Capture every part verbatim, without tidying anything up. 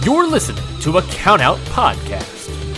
You're listening to a Countout Podcast.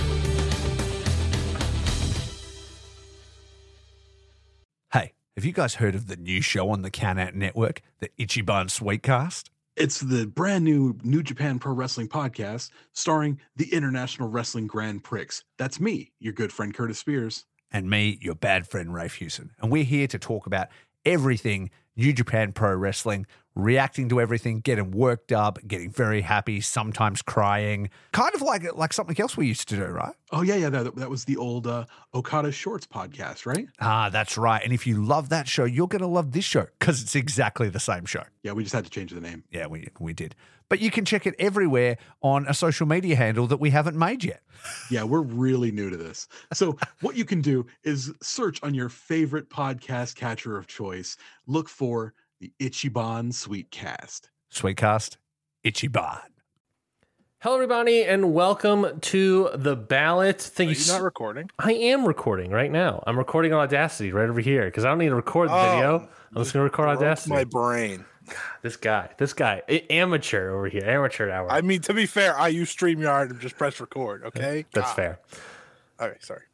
Hey, have you guys heard of the new show on the Countout Network, the Ichiban Sweetcast? It's the brand new New Japan Pro Wrestling podcast starring the International Wrestling Grand Prix. That's me, your good friend Curtis Spears. And me, your bad friend Rafe Hewson. And we're here to talk about everything New Japan Pro Wrestling, reacting to everything, getting worked up, getting very happy, sometimes crying. Kind of like like something else we used to do, right? Oh, yeah, yeah. That, that was the old uh, Okada Shorts podcast, right? Ah, that's right. And if you love that show, you're going to love this show because it's exactly the same show. Yeah, we just had to change the name. Yeah, we we did. But you can check it everywhere on a social media handle that we haven't made yet. Yeah, we're really new to this. So what you can do is search on your favorite podcast catcher of choice. Look for the Ichiban Sweetcast. Sweetcast, Ichiban. Hello, everybody, and welcome to The Ballot. Thank Are you. you so- not recording? I am recording right now. I'm recording on Audacity right over here because I don't need to record the Oh, video. I'm just going to record Broke Audacity. my brain. This guy, this guy, a- amateur over here, amateur hour. I mean, to be fair, I use StreamYard and just press record, okay? That's God. fair. Okay, sorry.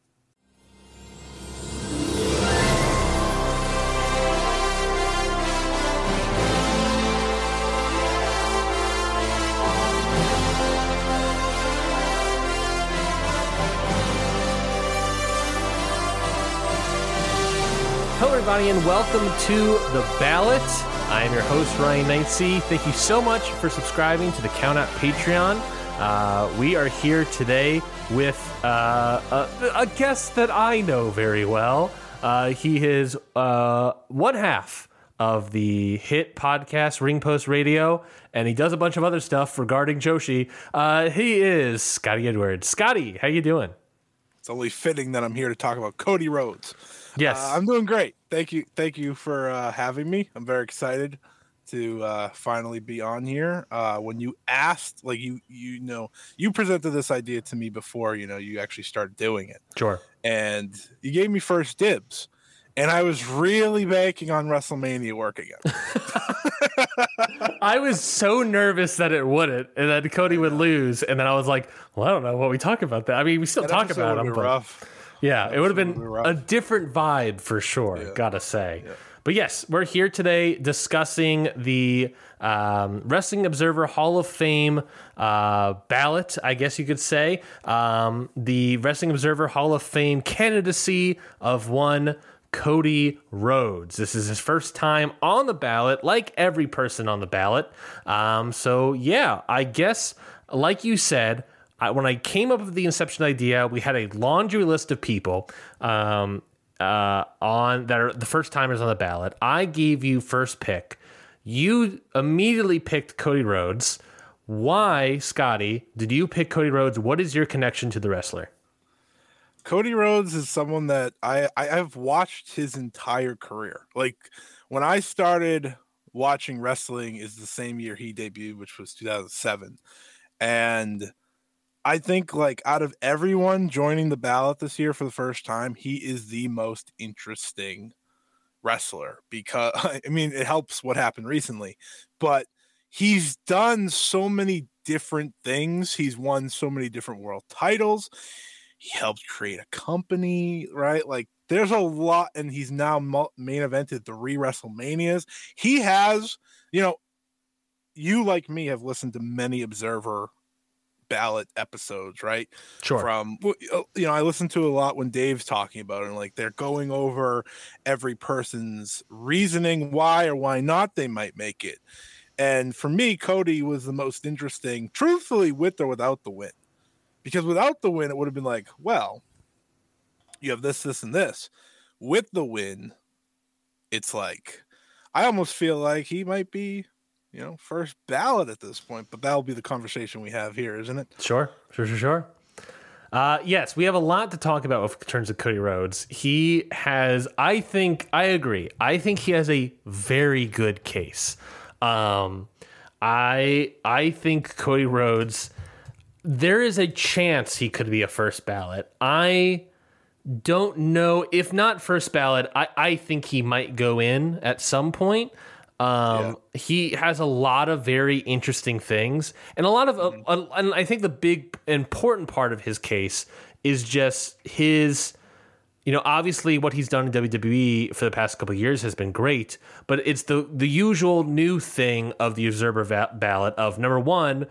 Hello, everybody, and welcome to The Ballot. I am your host, Ryan Knightsey. Thank you so much for subscribing to the Countout Patreon. Uh, we are here today with uh, a, a guest that I know very well. Uh, he is uh, one half of the hit podcast Ring Post Radio, and he does a bunch of other stuff regarding Joshi. Uh, he is Scotty Edwards. Scotty, how you doing? It's only fitting that I'm here to talk about Cody Rhodes. Yes. Uh, I'm doing great. Thank you. Thank you for uh, having me. I'm very excited to uh, finally be on here. Uh, when you asked, like you, you know, you presented this idea to me before, you know, you actually started doing it. Sure. And you gave me first dibs. And I was really banking on WrestleMania working out. I was so nervous that it wouldn't, and that Cody would lose, and then I was like, "Well, I don't know what we talk about that. I mean, we still That talk episode about would've him, been but rough. yeah, That it would have episode been would've been a rough. different vibe for sure. Yeah. Gotta say, Yeah. but yes, we're here today discussing the um, Wrestling Observer Hall of Fame uh, ballot, I guess you could say, um, the Wrestling Observer Hall of Fame candidacy of one Cody Rhodes. This is his first time on the ballot, like every person on the ballot. Um, so yeah, I guess, like you said, I, when I came up with the Inception idea, we had a laundry list of people um, uh, on that are the first timers on the ballot. I gave you first pick. You immediately picked Cody Rhodes. Why, Scotty, did you pick Cody Rhodes? What is your connection to the wrestler? Cody Rhodes is someone that I, I I've watched his entire career. Like when I started watching wrestling is the same year he debuted, which was two thousand seven. And I think like out of everyone joining the ballot this year for the first time, he is the most interesting wrestler because I mean, it helps what happened recently, but he's done so many different things. He's won so many different world titles. He helped create a company, right? Like there's a lot, and he's now main evented three WrestleManias. He has, you know, you like me have listened to many Observer ballot episodes, right? Sure. From, you know, I listen to a lot when Dave's talking about it, and like they're going over every person's reasoning why or why not they might make it. And for me, Cody was the most interesting, truthfully, with or without the win. Because without the win, it would have been like, well, you have this, this, and this. With the win, it's like, I almost feel like he might be, you know, first ballot at this point. But that'll be the conversation we have here, isn't it? Sure, sure, sure, sure. Uh, yes, we have a lot to talk about in terms of Cody Rhodes. He has, I think, I agree. I think he has a very good case. Um, I I think Cody Rhodes, there is a chance he could be a first ballot. I don't know, if not first ballot, I, I think he might go in at some point. Um, yeah. He has a lot of very interesting things, and a lot of, mm-hmm. uh, and I think the big important part of his case is just his, you know, obviously what he's done in W W E for the past couple of years has been great, but it's the the usual new thing of the Observer va- ballot of number one,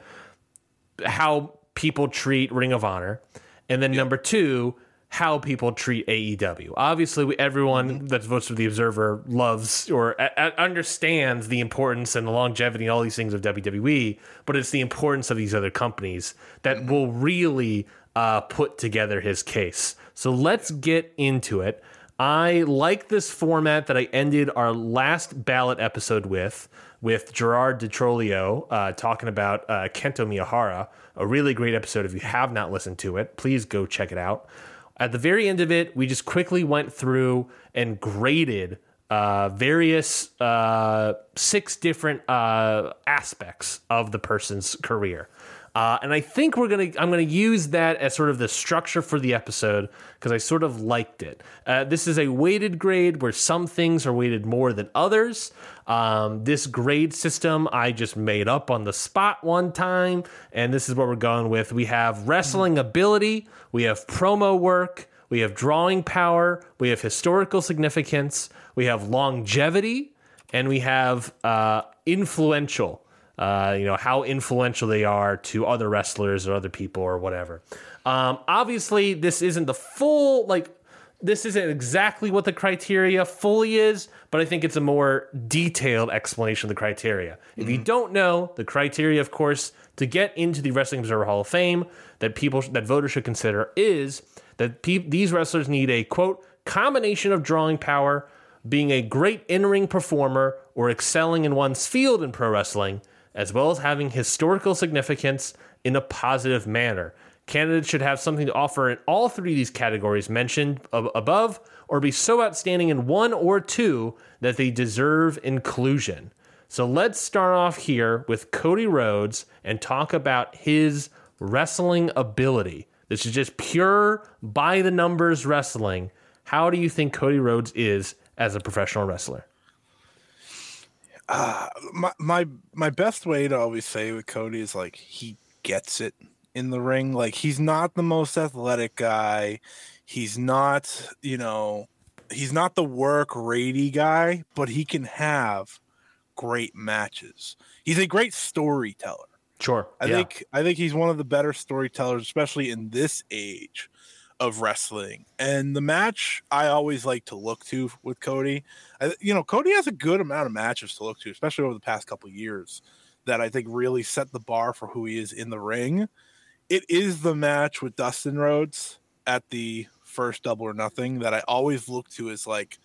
how people treat Ring of Honor, and then yeah. number two, how people treat A E W. Obviously, we, everyone mm-hmm. that votes for the Observer loves or a, a, understands the importance and the longevity and all these things of W W E, but it's the importance of these other companies that mm-hmm. will really uh, put together his case. So let's get into it. I like this format that I ended our last ballot episode with, with Gerard DiTrolio uh, talking about uh, Kento Miyahara, a really great episode. If you have not listened to it, please go check it out. At the very end of it, we just quickly went through and graded uh, various uh, six different uh, aspects of the person's career. Uh, and I think we're gonna. I'm gonna use that as sort of the structure for the episode because I sort of liked it. Uh, this is a weighted grade where some things are weighted more than others. Um, this grade system I just made up on the spot one time, and this is what we're going with. We have wrestling mm-hmm. ability, we have promo work, we have drawing power, we have historical significance, we have longevity, and we have uh, influential. Uh, you know, how influential they are to other wrestlers or other people or whatever. Um, obviously, this isn't the full, like, this isn't exactly what the criteria fully is, but I think it's a more detailed explanation of the criteria. Mm-hmm. If you don't know, the criteria, of course, to get into the Wrestling Observer Hall of Fame that people, that voters should consider is that pe- these wrestlers need a, quote, combination of drawing power, being a great in-ring performer, or excelling in one's field in pro wrestling, as well as having historical significance in a positive manner. Candidates should have something to offer in all three of these categories mentioned ab- above, or be so outstanding in one or two that they deserve inclusion. So let's start off here with Cody Rhodes and talk about his wrestling ability. This is just pure by-the-numbers wrestling. How do you think Cody Rhodes is as a professional wrestler? Uh, my my my best way to always say with Cody is like he gets it in the ring. Like he's not the most athletic guy. He's not, you know, he's not the work ratey guy, but he can have great matches. He's a great storyteller. Sure. I yeah. think I think he's one of the better storytellers, especially in this age of wrestling. And the match I always like to look to with Cody, I, you know, Cody has a good amount of matches to look to, especially over the past couple of years, that I think really set the bar for who he is in the ring. It is the match with Dustin Rhodes at the first Double or Nothing that I always look to as like,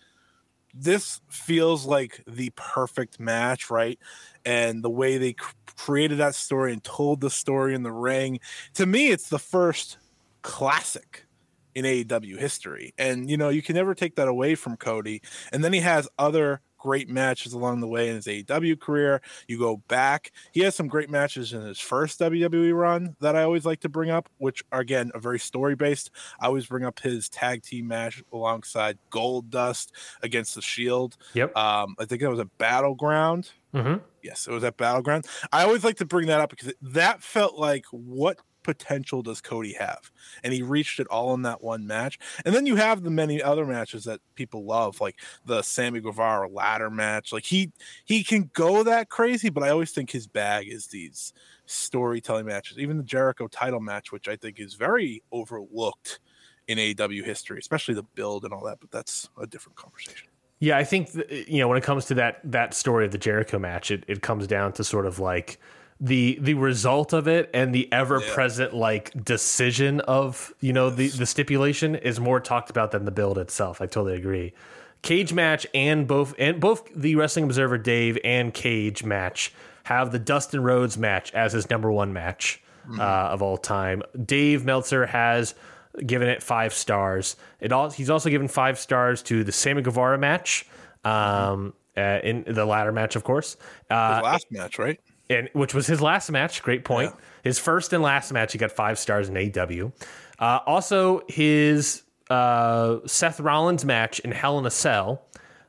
this feels like the perfect match, right? And the way they cr- created that story and told the story in the ring, to me, it's the first classic in A E W history. And, you know, you can never take that away from Cody. And then he has other great matches along the way in his A E W career. You go back, he has some great matches in his first W W E run that I always like to bring up, which are, again, are very story-based. I always bring up his tag team match alongside Goldust against The Shield. Yep. Um, I think that was a Battleground. Mm-hmm. Yes, it was at Battleground. I always like to bring that up because that felt like, what potential does Cody have? And he reached it all in that one match. And then you have the many other matches that people love, like the Sammy Guevara ladder match. Like he he can go that crazy, but I always think his bag is these storytelling matches. Even the Jericho title match, which I think is very overlooked in A E W history, especially the build and all that, but that's a different conversation. Yeah, I think th- you know, when it comes to that that story of the Jericho match, it, it comes down to sort of like the the result of it and the ever-present yeah. like decision of, you know, the the stipulation is more talked about than the build itself. I totally agree. Cage match and both and both the Wrestling Observer Dave and Cage match have the Dustin Rhodes match as his number one match mm-hmm. uh, of all time. Dave Meltzer has given it five stars. It all he's also given five stars to the Sammy Guevara match, um, uh, in the ladder match, of course. Uh, his last match, right? And which was his last match. Great point. Yeah. His first and last match, he got five stars in A E W. Uh, also, his uh, Seth Rollins match in Hell in a Cell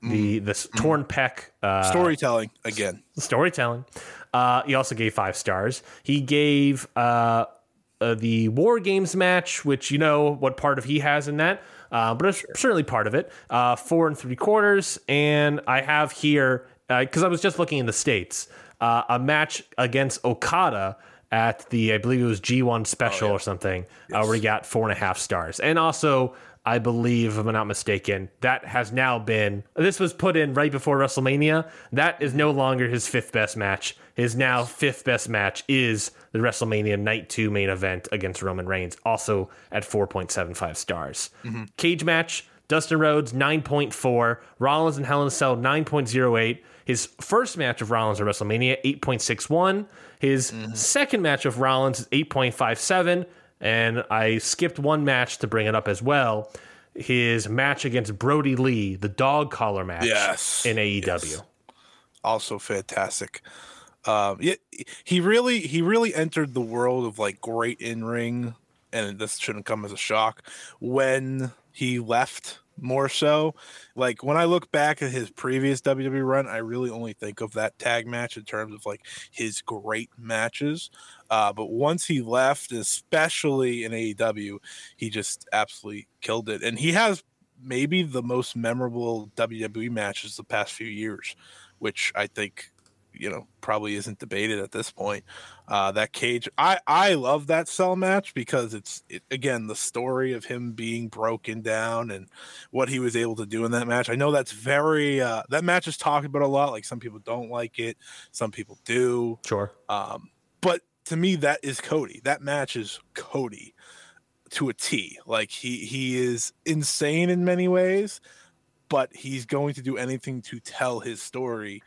the this torn pec uh, Storytelling again. storytelling. Uh, he also gave five stars. He gave uh, uh, the War Games match, which you know what part of he has in that, uh, but it's certainly part of it. Uh, four and three quarters, and I have here because uh, I was just looking in the States, uh, a match against Okada at the I believe it was G one special oh, yeah. or something, yes. uh, where he got four and a half stars, and also. I believe, if I'm not mistaken, that has now been, this was put in right before WrestleMania. That is no longer his fifth best match. His now fifth best match is the WrestleMania Night two main event against Roman Reigns, also at four point seven five stars. Mm-hmm. Cage match, Dustin Rhodes, nine point four. Rollins and Hell in a Cell, nine point oh eight. His first match of Rollins at WrestleMania, eight point six one. His mm-hmm. second match of Rollins is eight point five seven. And I skipped one match to bring it up as well. His match against Brody Lee, the dog collar match yes. in A E W. Yes. Also fantastic. Um, yeah, he really he really entered the world of like great in ring, and this shouldn't come as a shock when he left. More so, like when I look back at his previous W W E run, I really only think of that tag match in terms of like his great matches. Uh, but once he left, especially in A E W, he just absolutely killed it. And he has maybe the most memorable W W E matches the past few years, which I think, you know, probably isn't debated at this point. Uh, that cage, I, I love that cell match because it's, it, again, the story of him being broken down and what he was able to do in that match. I know that's very, uh, that match is talked about a lot. Like some people don't like it. Some people do. Sure. Um, but to me, that is Cody. That match is Cody to a T. Like he, he is insane in many ways, but he's going to do anything to tell his story.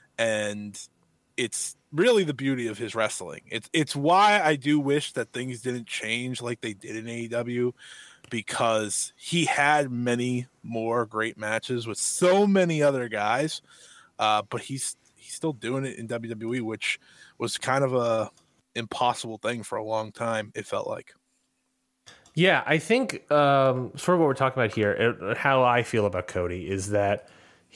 And it's really the beauty of his wrestling. It's it's why I do wish that things didn't change like they did in A E W, because he had many more great matches with so many other guys, uh, but he's he's still doing it in W W E, which was kind of a impossible thing for a long time, it felt like. Yeah, I think um, sort of what we're talking about here, it, how I feel about Cody is that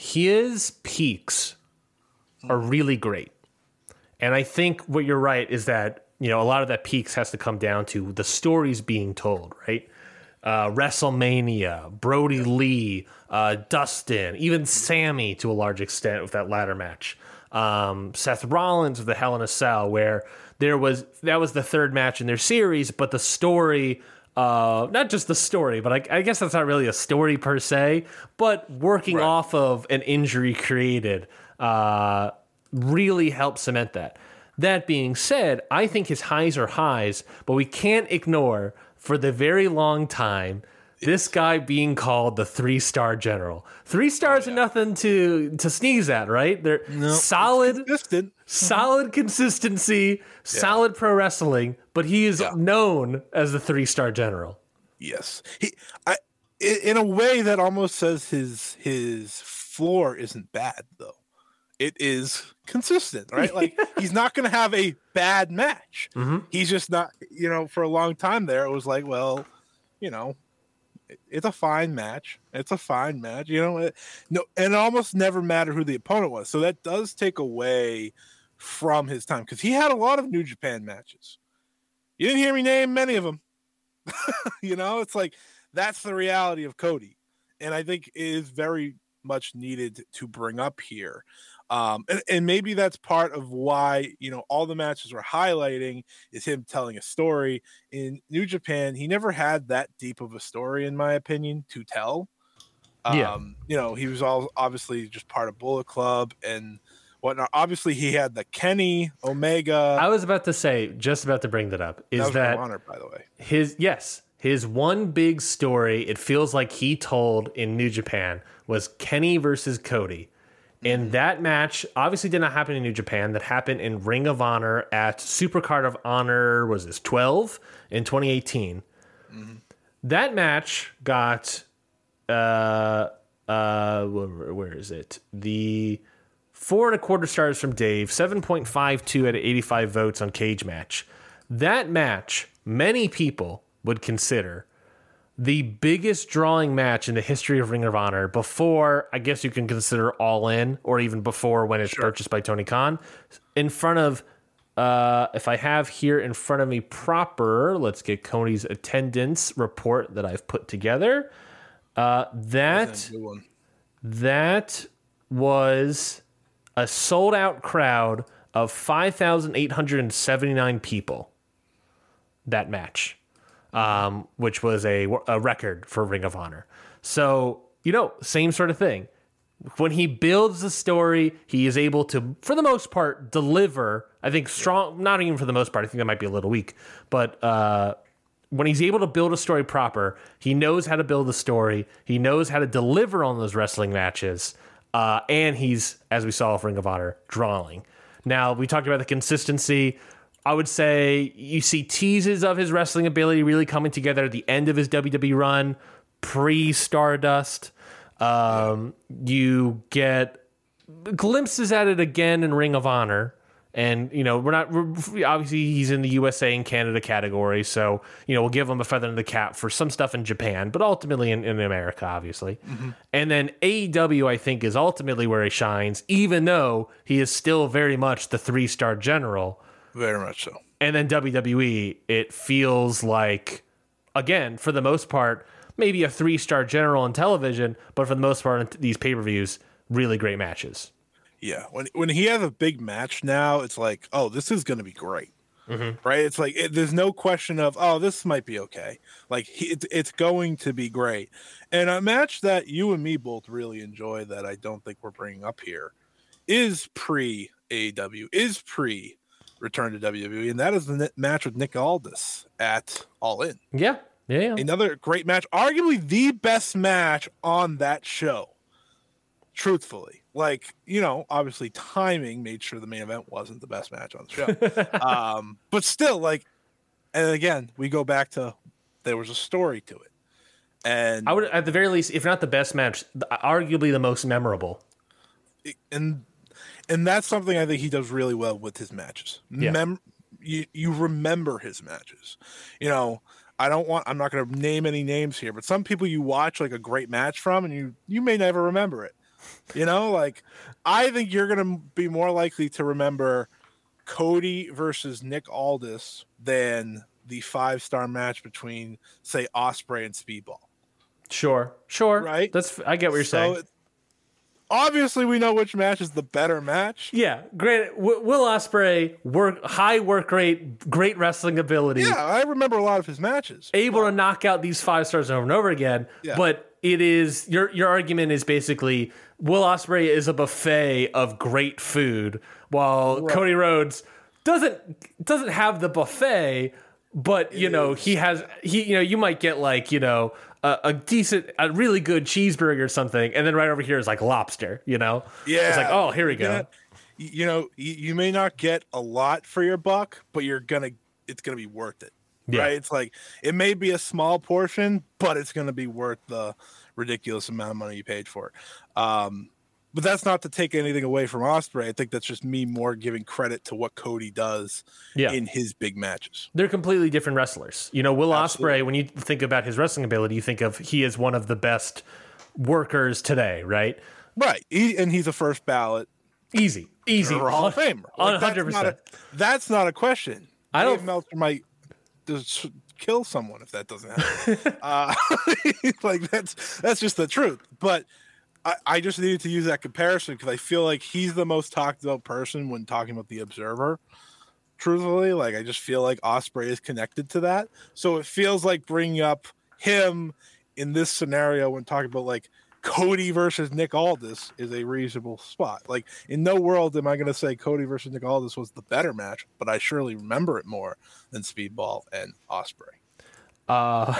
his peaks are really great. And I think what you're right is that, you know, a lot of that peaks has to come down to the stories being told, right? Uh, WrestleMania, Brody Lee, uh, Dustin, even Sammy to a large extent with that ladder match. Um, Seth Rollins with the Hell in a Cell, where there was, that was the third match in their series, but the story, uh, not just the story, but I, I guess that's not really a story per se, but working right. off of an injury created, uh, really helped cement that. That being said, I think his highs are highs, but we can't ignore for the very long time this guy being called the three-star general. Three stars oh, yeah. are nothing to to sneeze at, right? They're no, solid, consistent. solid consistency, yeah. solid pro wrestling, but he is yeah. known as the three-star general. Yes, he. I, in a way that almost says his his floor isn't bad though. It is consistent, right? Like he's not going to have a bad match. Mm-hmm. He's just not, you know, for a long time there, it was like, well, you know, it, it's a fine match. It's a fine match, you know, it, no, and it almost never mattered who the opponent was. So that does take away from his time because he had a lot of New Japan matches. You didn't hear me name many of them. You know, it's like, that's the reality of Cody. And I think it is very much needed to bring up here. Um, and, and maybe that's part of why, you know, all the matches we're highlighting is him telling a story. In New Japan, he never had that deep of a story, in my opinion, to tell. Um, yeah. You know, he was all obviously just part of Bullet Club and whatnot. Obviously, he had the Kenny Omega. I was about to say, just about to bring that up, is that, that honor, by the way. His yes, his one big story, it feels like he told in New Japan, was Kenny versus Cody. And that match obviously did not happen in New Japan. That happened in Ring of Honor at Supercard of Honor, was this twelve in twenty eighteen. Mm-hmm. That match got, uh, uh, where, where is it? The four and a quarter stars from Dave, seven point five two out of eighty-five votes on Cage Match. That match, many people would consider the biggest drawing match in the history of Ring of Honor before, I guess you can consider All In, or even before when it's Sure. purchased by Tony Khan, in front of, uh, if I have here in front of me proper, let's get Cody's attendance report that I've put together. Uh, that That's a good one. that was a sold out crowd of five thousand eight hundred seventy-nine people. That match. Um, which was a, a record for Ring of Honor. So, you know, same sort of thing. When he builds the story, he is able to, for the most part, deliver, I think, strong, not even for the most part, I think that might be a little weak, but uh, when he's able to build a story proper, he knows how to build a story, he knows how to deliver on those wrestling matches, uh, and he's, as we saw with Ring of Honor, drawing. Now, we talked about the consistency. I would say you see teases of his wrestling ability really coming together at the end of his W W E run, pre-Stardust. Um, you get glimpses at it again in Ring of Honor. And, you know, we're not, we're, obviously he's in the U S A and Canada category. So, you know, we'll give him a feather in the cap for some stuff in Japan, but ultimately in, in America, obviously. Mm-hmm. And then A E W, I think, is ultimately where he shines, even though he is still very much the three-star general. Very much so. And then W W E, it feels like, again, for the most part, maybe a three-star general on television, but for the most part, in these pay-per-views, really great matches. Yeah, when when he has a big match now, it's like, oh, this is going to be great, mm-hmm. right? It's like it, there's no question of, oh, this might be okay. Like he, it, it's going to be great. And a match that you and me both really enjoy that I don't think we're bringing up here is pre A E W, is pre Return to W W E, and that is the match with Nick Aldis at All In. Yeah, yeah, yeah. Another great match, arguably the best match on that show. Truthfully, like, you know, obviously timing made sure the main event wasn't the best match on the show, um, but still, like, and again, we go back to there was a story to it, and I would, at the very least, if not the best match, arguably the most memorable. And and that's something I think he does really well with his matches. Yeah. Mem- you you remember his matches. You know, I don't want I'm not going to name any names here, but some people you watch like a great match from and you you may never remember it. You know, like I think you're going to be more likely to remember Cody versus Nick Aldis than the five-star match between, say, Ospreay and Speedball. Sure, sure. Right? That's I get what you're So saying. it, obviously, we know which match is the better match. Yeah, great. W- Will Ospreay, work high work rate, great wrestling ability. Yeah, I remember a lot of his matches. Able to knock out these five stars over and over again. Yeah. But it is your your argument is basically Will Ospreay is a buffet of great food, while Right. Cody Rhodes doesn't doesn't have the buffet. But you know he has he you know you might get like you know a, a decent a really good cheeseburger or something, and then right over here is like lobster. You know, Yeah, it's like oh here we go. Yeah. You know, you, you may not get a lot for your buck, but you're gonna it's gonna be worth it. Yeah. Right? It's like it may be a small portion, but it's gonna be worth the ridiculous amount of money you paid for it. Um, but that's not to take anything away from Ospreay. I think that's just me more giving credit to what Cody does Yeah. in his big matches. They're completely different wrestlers. You know, Will Absolutely. Ospreay, when you think about his wrestling ability, you think of he is one of the best workers today, right? Right. He, and he's a first ballot Easy, easy, Hall of Famer. on Like, one hundred that's not percent. a- That's not a question. I don't- Dave Meltzer might just kill someone if that doesn't happen. uh, like that's that's just the truth. But I, I just needed to use that comparison because I feel like he's the most talked about person when talking about the Observer. Truthfully, like I just feel like Ospreay is connected to that. So it feels like bringing up him in this scenario when talking about like Cody versus Nick Aldis is a reasonable spot. Like in no world am I going to say Cody versus Nick Aldis was the better match, but I surely remember it more than Speedball and Ospreay. Uh,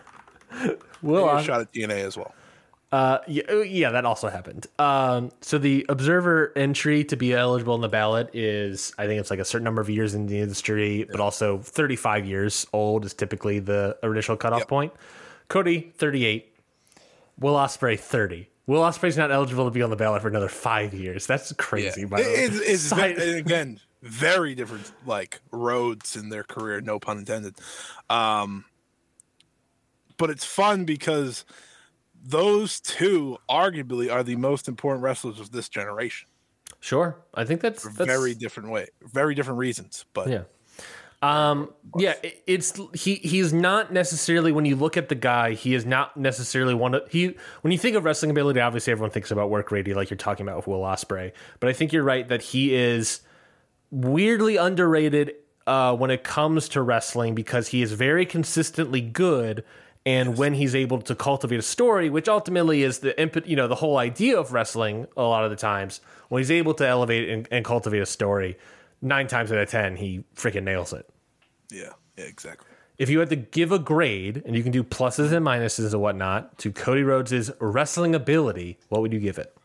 Will Maybe a Os- shot at D N A as well. Uh, yeah, oh, yeah, that also happened. Um, so the Observer entry to be eligible in the ballot is, I think it's like a certain number of years in the industry, but also thirty-five years old is typically the initial cutoff Yep. point. Cody, thirty-eight. Will Ospreay, thirty. Will Ospreay's not eligible to be on the ballot for another five years. That's crazy. By the way. It's, it's Side- ve- and again very different like roads in their career, no pun intended. Um, but it's fun because those two arguably are the most important wrestlers of this generation. Sure. I think that's, For that's very different way, very different reasons, but yeah. Um, yeah, it- it's he. He's not necessarily, when you look at the guy, he is not necessarily one of he. When you think of wrestling ability, obviously everyone thinks about work rate, like you're talking about with Will Ospreay. But I think you're right that he is weirdly underrated uh, when it comes to wrestling because he is very consistently good. And yes. when he's able to cultivate a story, which ultimately is the input, you know, the whole idea of wrestling, a lot of the times, when he's able to elevate and, and cultivate a story, nine times out of ten, he freaking nails it. Yeah, yeah, exactly. If you had to give a grade, and you can do pluses and minuses and whatnot, to Cody Rhodes' wrestling ability, what would you give it?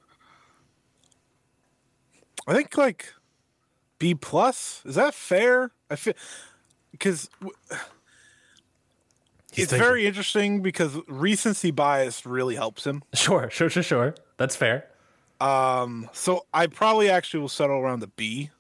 I think like B plus. Is that fair? I feel because w- it's thinking. very interesting because recency bias really helps him. Sure, sure, sure, sure. That's fair. Um, so I probably actually will settle around the B.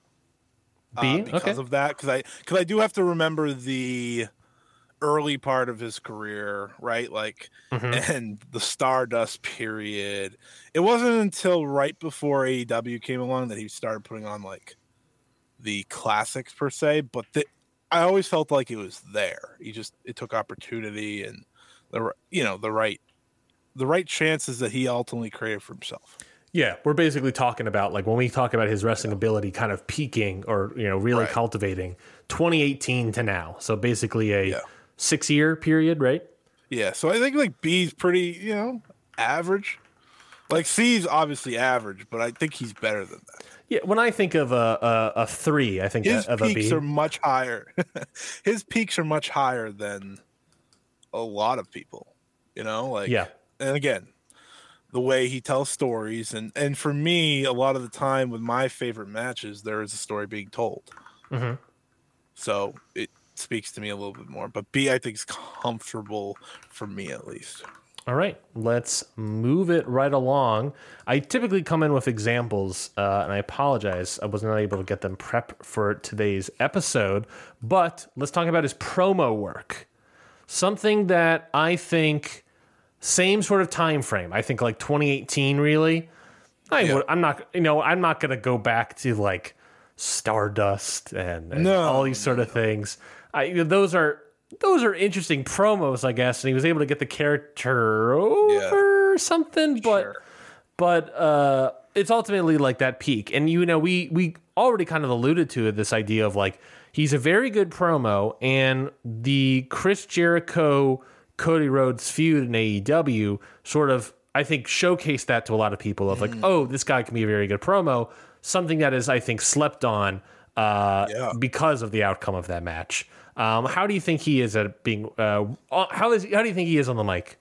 B uh, because okay. of that, because I because I do have to remember the early part of his career, right? Like, mm-hmm. and the Stardust period. It wasn't until right before A E W came along that he started putting on like the classics per se. But the, I always felt like it was there. He just it took opportunity and the you know the right the right chances that he ultimately created for himself. Yeah, we're basically talking about, like, when we talk about his wrestling ability kind of peaking or, you know, really right. cultivating, twenty eighteen to now. So basically a yeah. six-year period, right? Yeah, so I think, like, B's pretty, you know, average. Like, C's obviously average, but I think he's better than that. Yeah, when I think of a a, a three, I think his of a B. peaks are much higher. His peaks are much higher than a lot of people, you know? Like, yeah. And again, the way he tells stories. And, and for me, a lot of the time with my favorite matches, there is a story being told. Mm-hmm. So it speaks to me a little bit more. But B, I think, is comfortable for me at least. All right, let's move it right along. I typically come in with examples, uh, and I apologize. I was not able to get them prepped for today's episode. But let's talk about his promo work. Something that I think... Same sort of time frame. I think like twenty eighteen, really. I yeah. would, I'm not, you know, I'm not going to go back to like Stardust and, and no, all these sort of things. I, those are those are interesting promos, I guess. And he was able to get the character over yeah. something, but sure. but uh, it's ultimately like that peak. And you know, we we already kind of alluded to this idea of like he's a very good promo, and the Chris Jericho Cody Rhodes feud in A E W sort of, I think, showcased that to a lot of people of like, mm. oh, this guy can be a very good promo. Something that is, I think, slept on uh, yeah. because of the outcome of that match. Um, how do you think he is at being? Uh, how is? How do you think he is on the mic?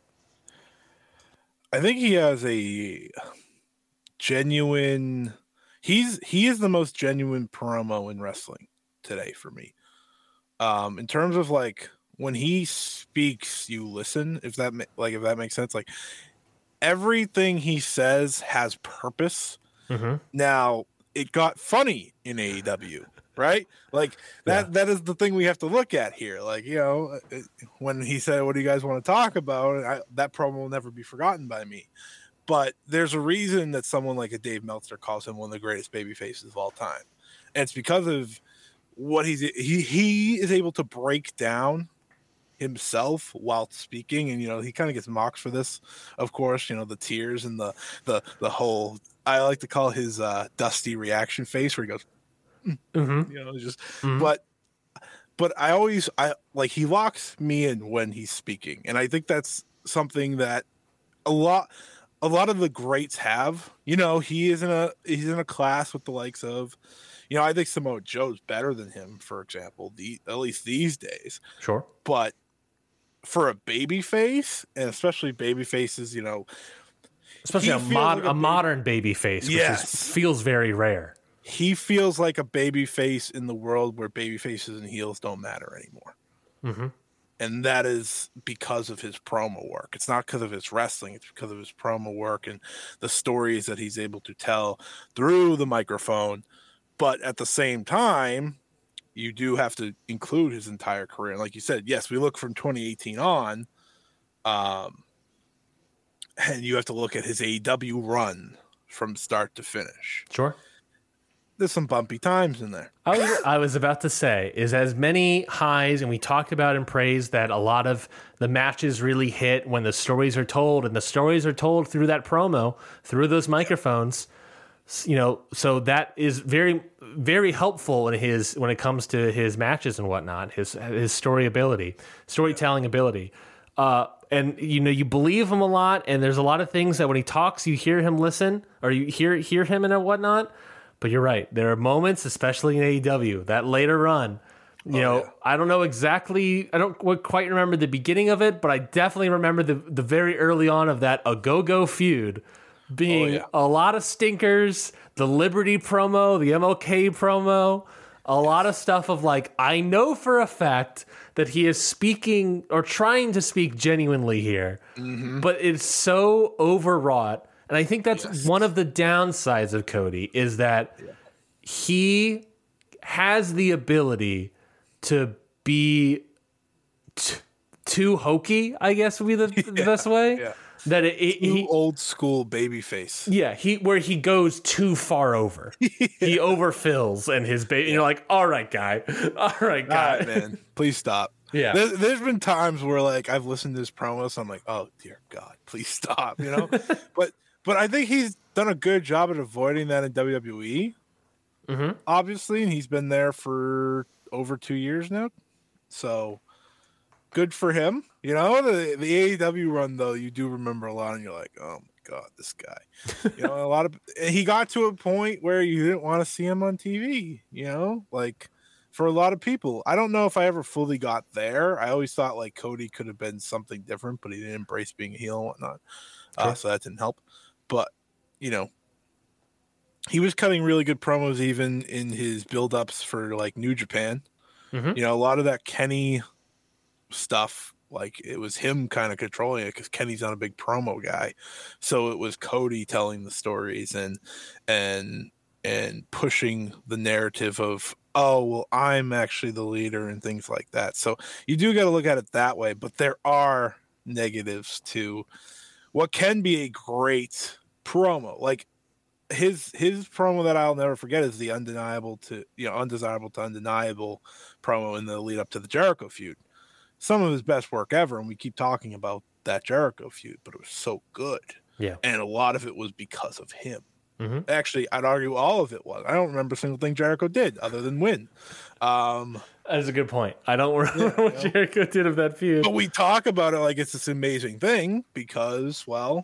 I think he has a genuine. He's he is the most genuine promo in wrestling today for me. Um, in terms of like. When he speaks, you listen. If that like if that makes sense, like everything he says has purpose. Mm-hmm. Now it got funny in A E W, right? Like that. Yeah. That is the thing we have to look at here. Like you know, when he said, "What do you guys want to talk about?" I, that promo will never be forgotten by me. But there's a reason that someone like a Dave Meltzer calls him one of the greatest baby faces of all time, and it's because of what he's he he is able to break down himself while speaking, and you know he kind of gets mocked for this, of course. You know the tears and the the the whole. I like to call his uh, dusty reaction face where he goes, mm-hmm. you know, just. Mm-hmm. But but I always I like he locks me in when he's speaking, and I think that's something that a lot a lot of the greats have. You know, he is in a he's in a class with the likes of. You know, I think Samoa Joe's better than him, for example, the at least these days. Sure, but. For a baby face, and especially baby faces, you know, especially a, mod- like a, a modern baby face, which yes. is, feels very rare. He feels like a baby face in the world where baby faces and heels don't matter anymore. Mm-hmm. And that is because of his promo work. It's not because of his wrestling. It's because of his promo work and the stories that he's able to tell through the microphone. But at the same time, you do have to include his entire career. And like you said, yes, we look from twenty eighteen on. Um, and you have to look at his A E W run from start to finish. Sure. There's some bumpy times in there. I was, I was about to say, is as many highs, and we talked about and praised that a lot of the matches really hit when the stories are told, and the stories are told through that promo, through those microphones. You know, so that is very, very helpful in his when it comes to his matches and whatnot. His his story ability, storytelling ability, uh, and you know, you believe him a lot. And there's a lot of things that when he talks, you hear him listen, or you hear hear him and whatnot. But you're right. There are moments, especially in A E W, that later run. You oh, know, yeah. I don't know exactly. I don't quite remember the beginning of it, but I definitely remember the the very early on of that A Go Go feud being oh, yeah. a lot of stinkers. The Liberty promo, the M L K promo, a lot of stuff of like, I know for a fact that he is speaking or trying to speak genuinely here, mm-hmm. but it's so overwrought. And I think that's yes. one of the downsides of Cody is that yeah. he has the ability to be t- too hokey, I guess would be the, the yeah. best way. Yeah. That it, it, Too he, old school baby face. yeah, he where he goes too far over. yeah. He overfills and his baby. Yeah. You're like, all right, guy, all right, guy, all right, man, please stop. Yeah, there, there's been times where like I've listened to his promos, I'm like, oh dear God, please stop. You know, but. But I think he's done a good job at avoiding that in W W E, mm-hmm. obviously, and he's been there for over two years now. So good for him. You know, the the A E W run, though, you do remember a lot, and you're like, oh, my God, this guy. You know, a lot of he got to a point where you didn't want to see him on T V, you know, like for a lot of people. I don't know if I ever fully got there. I always thought like Cody could have been something different, but he didn't embrace being a heel and whatnot. Sure. Uh, so that didn't help. But, you know, he was cutting really good promos even in his build-ups for, like, New Japan. Mm-hmm. You know, a lot of that Kenny stuff, like, it was him kind of controlling it because Kenny's not a big promo guy. So it was Cody telling the stories and and and pushing the narrative of, oh, well, I'm actually the leader and things like that. So you do got to look at it that way. But there are negatives to what can be a great promo. Like his his promo that I'll never forget is the undeniable to you know undesirable to undeniable promo in the lead up to the Jericho feud. Some of his best work ever, and we keep talking about that Jericho feud, but it was so good. Yeah, and a lot of it was because of him. Mm-hmm. Actually, I'd argue all of it was. I don't remember a single thing Jericho did other than win. Um, That's a good point. I don't remember yeah, what you know? Jericho did of that feud. But we talk about it like it's this amazing thing because, well,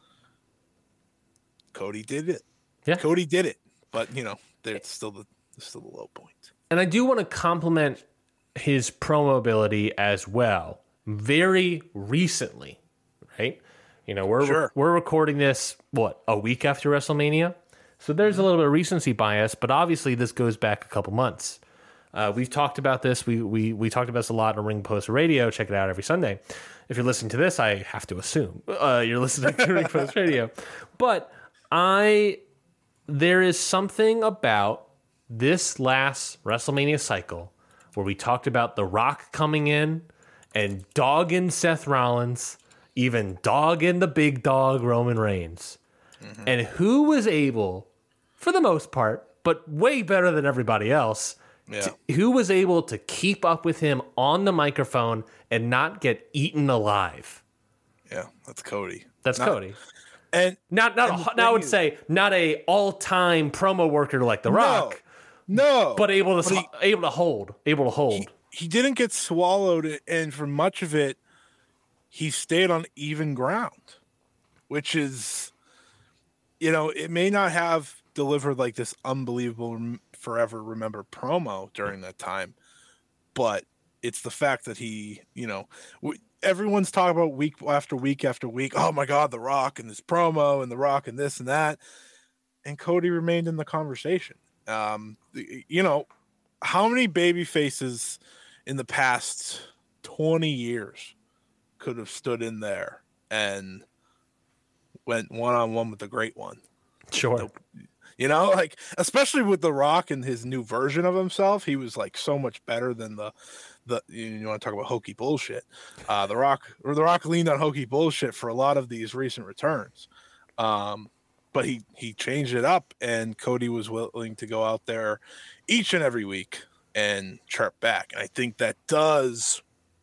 Cody did it. Yeah, Cody did it. But you know, there's still the there's still the low point. And I do want to compliment his promo ability as well. Very recently, right? You know, we're Sure. we're recording this what a week after WrestleMania, so there's a little bit of recency bias. But obviously, this goes back a couple months. Uh, we've talked about this. We we we talked about this a lot on Ring Post Radio. Check it out every Sunday. If you're listening to this, I have to assume uh, you're listening to Ring Post Radio. But I, there is something about this last WrestleMania cycle where we talked about The Rock coming in and dogging Seth Rollins, even dogging the big dog Roman Reigns, mm-hmm. and who was able, for the most part, but way better than everybody else. Yeah. To, who was able to keep up with him on the microphone and not get eaten alive? Yeah, that's Cody. That's not, Cody. And not not and a, now I would is, say not a all time promo worker like The Rock. No, no. but able to but he, able to hold, able to hold. He, he didn't get swallowed, and for much of it, he stayed on even ground, which is, you know, it may not have delivered like this unbelievable forever remember promo during that time, but it's the fact that he, you know, w- everyone's talking about week after week after week. Oh my God, The Rock and this promo and The Rock and this and that. And Cody remained in the conversation. Um, you know, how many baby faces in the past twenty years could have stood in there and went one-on-one with the great one? Sure. You know, like, especially with The Rock and his new version of himself, he was like so much better than the the you want to talk about hokey bullshit. Uh, the Rock or the Rock leaned on hokey bullshit for a lot of these recent returns. Um, but he he changed it up, and Cody was willing to go out there each and every week and chirp back. And I think that does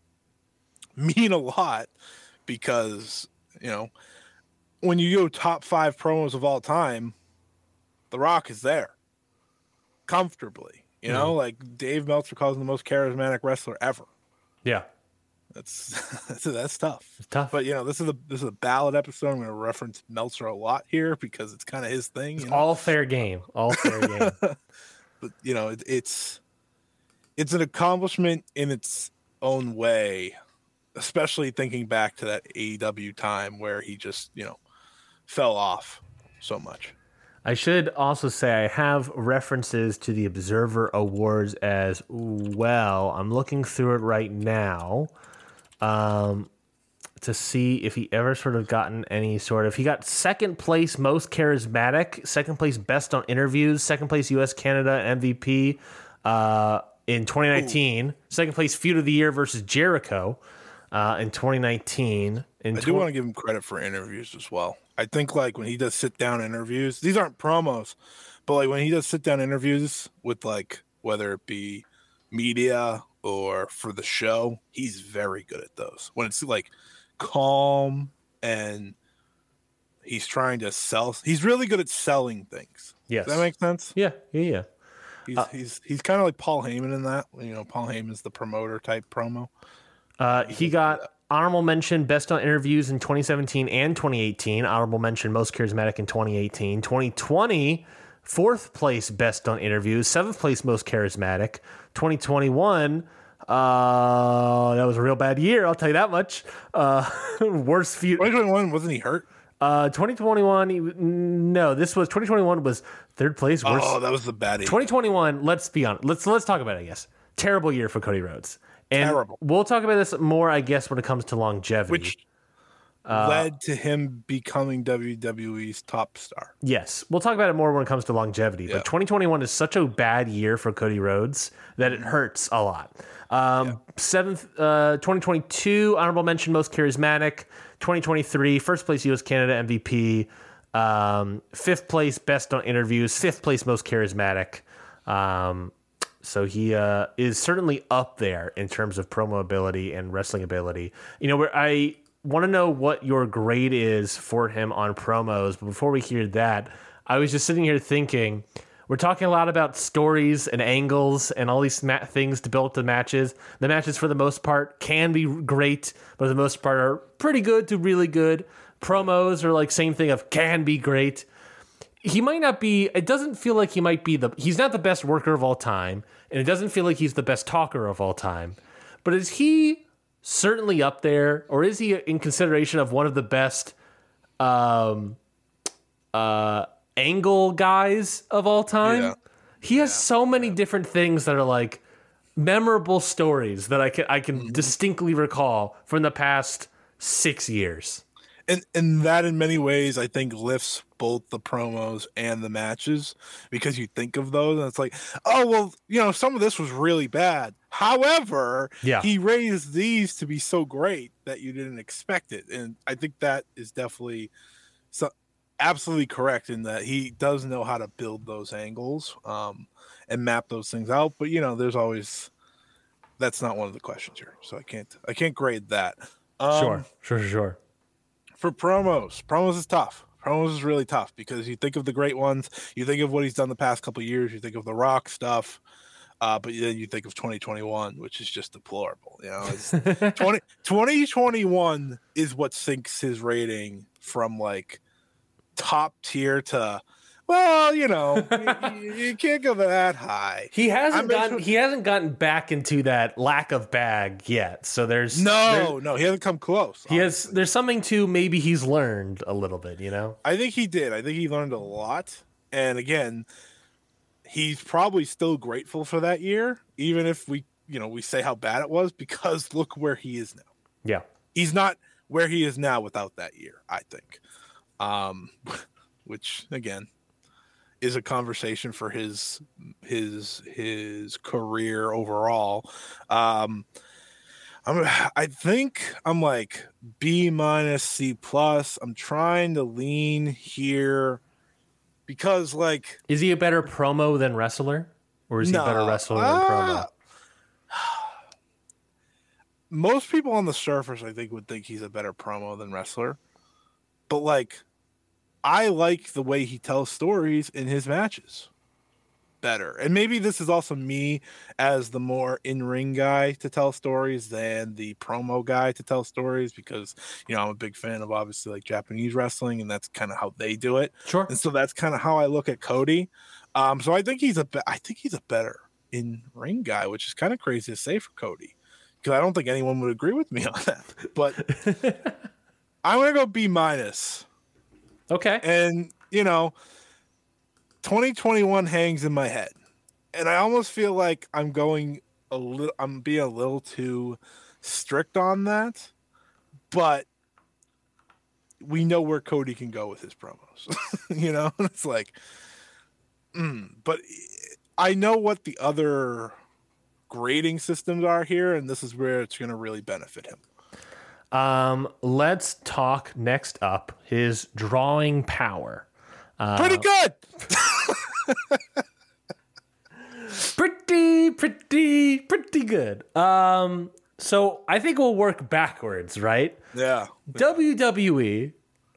mean a lot because, you know, when you go top five promos of all time, The Rock is there comfortably. You know, mm. like Dave Meltzer calls him the most charismatic wrestler ever. Yeah. That's that's, that's tough. It's tough. But, you know, this is a this is a ballad episode. I'm going to reference Meltzer a lot here because it's kind of his thing. It's you know? all fair game. All fair game. But, you know, it, it's it's an accomplishment in its own way, especially thinking back to that A E W time where he just, you know, fell off so much. I should also say I have references to the Observer Awards as well. I'm looking through it right now um, to see if he ever sort of gotten any sort of... He got second place most charismatic, second place best on interviews, second place U S Canada M V P uh, in twenty nineteen, Ooh. Second place feud of the year versus Jericho uh, in twenty nineteen. In I do tw- want to give him credit for interviews as well. I think like when he does sit down interviews, these aren't promos, but like when he does sit down interviews with like whether it be media or for the show, he's very good at those. When it's like calm and he's trying to sell, he's really good at selling things. Yes. Does that make sense? Yeah, yeah, yeah. He's uh, he's he's kind of like Paul Heyman in that. You know, Paul Heyman's the promoter type promo. Uh, he got honorable mention best on interviews in twenty seventeen and twenty eighteen. Honorable mention most charismatic in twenty eighteen. twenty twenty, fourth place best on interviews. Seventh place most charismatic. twenty twenty-one, uh, that was a real bad year. I'll tell you that much. Uh, worst feud. twenty twenty-one, wasn't he hurt? Uh, twenty twenty-one, he, no, this was twenty twenty-one was third place. Worst. Oh, that was the bad year. twenty twenty-one, let's be honest. Let's let's talk about it, I guess. Terrible year for Cody Rhodes. And Terrible. We'll talk about this more, I guess, when it comes to longevity. Which uh, led to him becoming W W E's top star. Yes. We'll talk about it more when it comes to longevity. Yeah. But twenty twenty-one is such a bad year for Cody Rhodes that it hurts a lot. Um, yeah. Seventh, uh, twenty twenty-two, honorable mention, most charismatic. twenty twenty-three, first place U S Canada M V P. Um, fifth place, best on interviews. Fifth place, most charismatic. Um, So he uh, is certainly up there in terms of promo ability and wrestling ability. You know, where I want to know what your grade is for him on promos. But before we hear that, I was just sitting here thinking, we're talking a lot about stories and angles and all these ma- things to build up the matches. The matches, for the most part, can be great, but for the most part are pretty good to really good. Promos are like same thing of can be great. He might not be, it doesn't feel like he might be the, he's not the best worker of all time, and it doesn't feel like he's the best talker of all time. But is he certainly up there, or is he in consideration of one of the best um, uh, angle guys of all time? Yeah. He has yeah. so many yeah. different things that are like memorable stories that I can, I can mm-hmm. distinctly recall from the past six years. And and that in many ways, I think, lifts both the promos and the matches, because you think of those and it's like, oh, well, you know, some of this was really bad. However, yeah. he raised these to be so great that you didn't expect it. And I think that is definitely so, absolutely correct in that he does know how to build those angles um, and map those things out. But, you know, there's always, that's not one of the questions here. So I can't, I can't grade that. Um, sure, sure, sure, sure. For promos, promos is tough. Promos is really tough because you think of the great ones, you think of what he's done the past couple of years, you think of the Rock stuff, uh, but then you think of twenty twenty-one, which is just deplorable. You know, it's twenty, twenty twenty-one is what sinks his rating from like top tier to, well, you know, you, you can't go that high. He hasn't gotten he hasn't gotten back into that lack of bag yet. So there's no, there's, no, he hasn't come close. He honestly. has. There's something to maybe he's learned a little bit. You know, I think he did. I think he learned a lot. And again, he's probably still grateful for that year, even if we, you know, we say how bad it was, because look where he is now. Yeah, he's not where he is now without that year, I think. Um, which again, is a conversation for his his his career overall. Um, I'm I think I'm like B minus C plus. I'm trying to lean here because like Is he a better promo than wrestler? Or is he a better No. wrestler than promo? Uh, most people on the surface, I think, would think he's a better promo than wrestler. But like, I like the way he tells stories in his matches better. And maybe this is also me as the more in-ring guy to tell stories than the promo guy to tell stories, because, you know, I'm a big fan of obviously like Japanese wrestling, and that's kind of how they do it. Sure. And so that's kind of how I look at Cody. Um, so I think he's a be- I think he's a better in-ring guy, which is kind of crazy to say for Cody, because I don't think anyone would agree with me on that. But I'm gonna go B minus. Okay. And you know, twenty twenty-one hangs in my head, and I almost feel like I'm going a little. I'm being a little too strict on that, but we know where Cody can go with his promos. You know, it's like. Mm, but I know what the other grading systems are here, and this is where it's going to really benefit him. Um, let's talk next up his drawing power. Uh, Pretty good. pretty, pretty, pretty good. Um, so I think we'll work backwards, right? Yeah. W W E.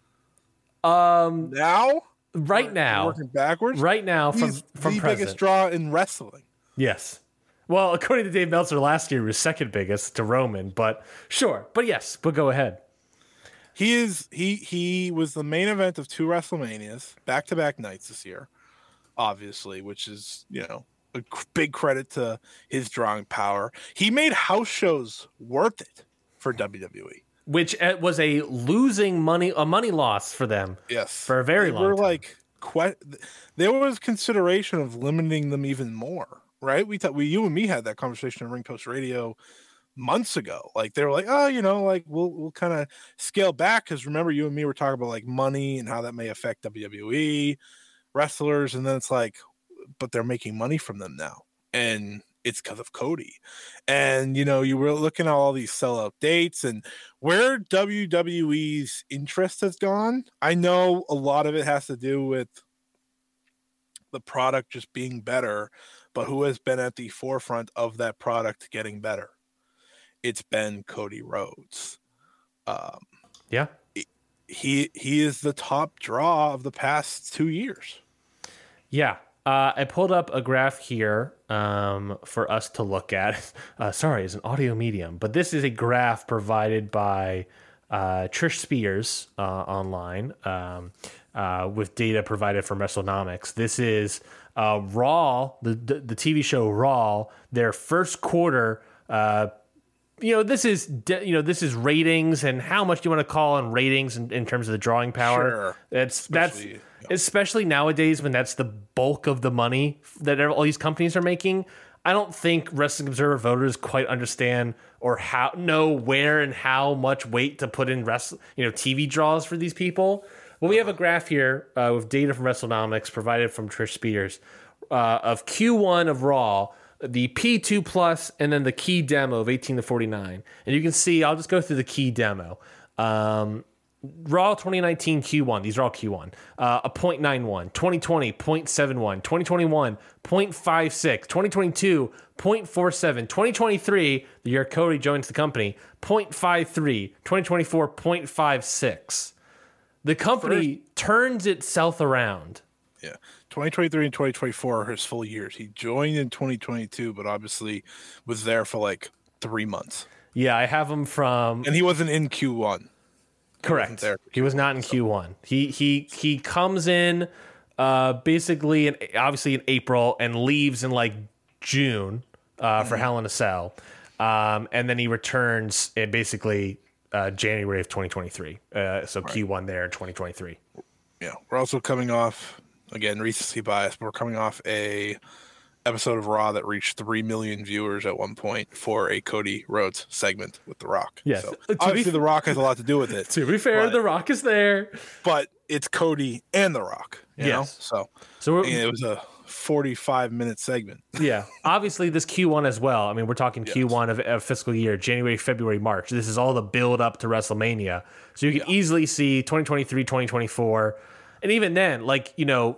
Um, Now. right We're now, working backwards. right now from He's from the present. biggest draw in wrestling. Yes. Well, according to Dave Meltzer, last year was second biggest to Roman, but sure. But yes, but go ahead. He is he he was the main event of two WrestleManias, back to back nights this year, obviously, which is, you know, a big credit to his drawing power. He made house shows worth it for W W E. Which uh, was a losing money, a money loss for them. Yes, for a very they long were time. like que- there was consideration of limiting them even more, right? We thought we you and me had that conversation on Ring Post Radio months ago. Like they were like, oh, you know, like we'll we'll kind of scale back, because remember you and me were talking about like money and how that may affect W W E wrestlers, and then it's like, but they're making money from them now, and it's because of Cody. And you know, you were looking at all these sellout dates and where W W E's interest has gone. I know a lot of it has to do with the product just being better, but who has been at the forefront of that product getting better? It's been Cody Rhodes. Um, Yeah. he he is the top draw of the past two years. Yeah. Uh, I pulled up a graph here um, for us to look at. Uh, sorry, it's an audio medium, but this is a graph provided by uh, Trish Spears uh, online um, uh, with data provided from WrestleNomics. This is uh, Raw, the, the the T V show Raw, their first quarter. Uh, you know, this is de- you know this is ratings, and how much do you want to call on ratings in, in terms of the drawing power? Sure. It's that's. Especially- Especially nowadays when that's the bulk of the money that all these companies are making. I don't think Wrestling Observer voters quite understand or how know where and how much weight to put in rest, you know, T V draws for these people. Well, we have a graph here uh, with data from WrestleNomics provided from Trish Spears uh, of Q one of Raw, the P two Plus, and then the key demo of eighteen to forty-nine. And you can see, I'll just go through the key demo. Um, Raw twenty nineteen Q one. These are all Q one. Uh, a point nine one. twenty twenty, point seven one. twenty twenty-one, point five six. twenty twenty-two, point four seven. twenty twenty-three, the year Cody joins the company, point five three. twenty twenty-four, point five six. The company turns itself around. Yeah. twenty twenty-three and twenty twenty-four are his full years. He joined in twenty twenty-two, but obviously was there for like three months. Yeah, I have him from... And he wasn't in Q one. Correct. there. He was not in Q one. He he he comes in uh, basically in obviously in April and leaves in like June uh, for Hell in a Cell, um, and then he returns in basically uh, January of twenty twenty-three. Uh, so Q one there in twenty twenty-three. Yeah. We're also coming off, again, recency bias, but we're coming off a episode of Raw that reached three million viewers at one point for a Cody Rhodes segment with The Rock. Yes. So, To be obviously, f- The Rock has a lot to do with it, To be fair, But- The Rock is there. but it's Cody and The Rock. You Yes. know? So So we're, yeah, it was a forty-five minute segment. Yeah. Obviously, this Q one as well. I mean, we're talking Yes. Q one of, of fiscal year, January, February, March. This is all the build up to WrestleMania. So you can Yeah. easily see twenty twenty-three, twenty twenty-four. And even then, like, you know,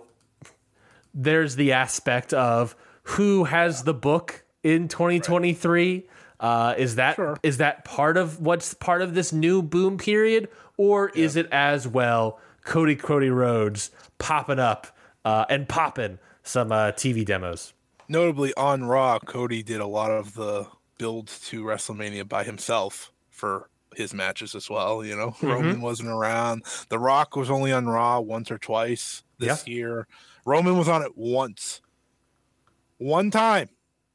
there's the aspect of who has the book in twenty twenty-three. Uh, is that Sure. is that part of what's part of this new boom period? Or is it as well Cody Cody Rhodes popping up uh, and popping some uh, T V demos? Notably on Raw, Cody did a lot of the build to WrestleMania by himself for his matches as well. You know, Mm-hmm. Roman wasn't around. The Rock was only on Raw once or twice this year. Roman was on it once. One time.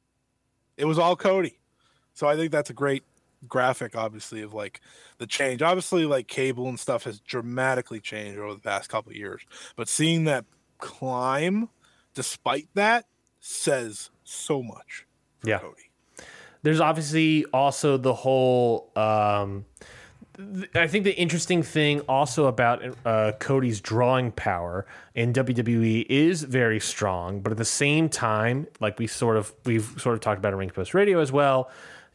It was all Cody. So I think that's a great graphic, obviously, of like the change. Obviously, like cable and stuff has dramatically changed over the past couple of years. But seeing that climb despite that says so much for Yeah. Cody. There's obviously also the whole. Um, th- I think the interesting thing also about uh, Cody's drawing power in W W E is very strong, but at the same time, like we sort of we've sort of talked about in Ring Post Radio as well,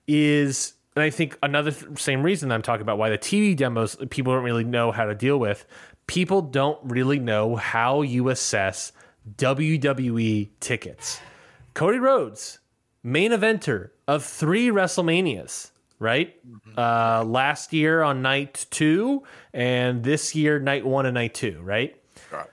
is and I think another th- same reason I'm talking about why the T V demos people don't really know how to deal with. People don't really know how you assess W W E tickets. Cody Rhodes, main eventer of three WrestleManias, right? Uh, last year on night two, and this year night one and night two, right? Right.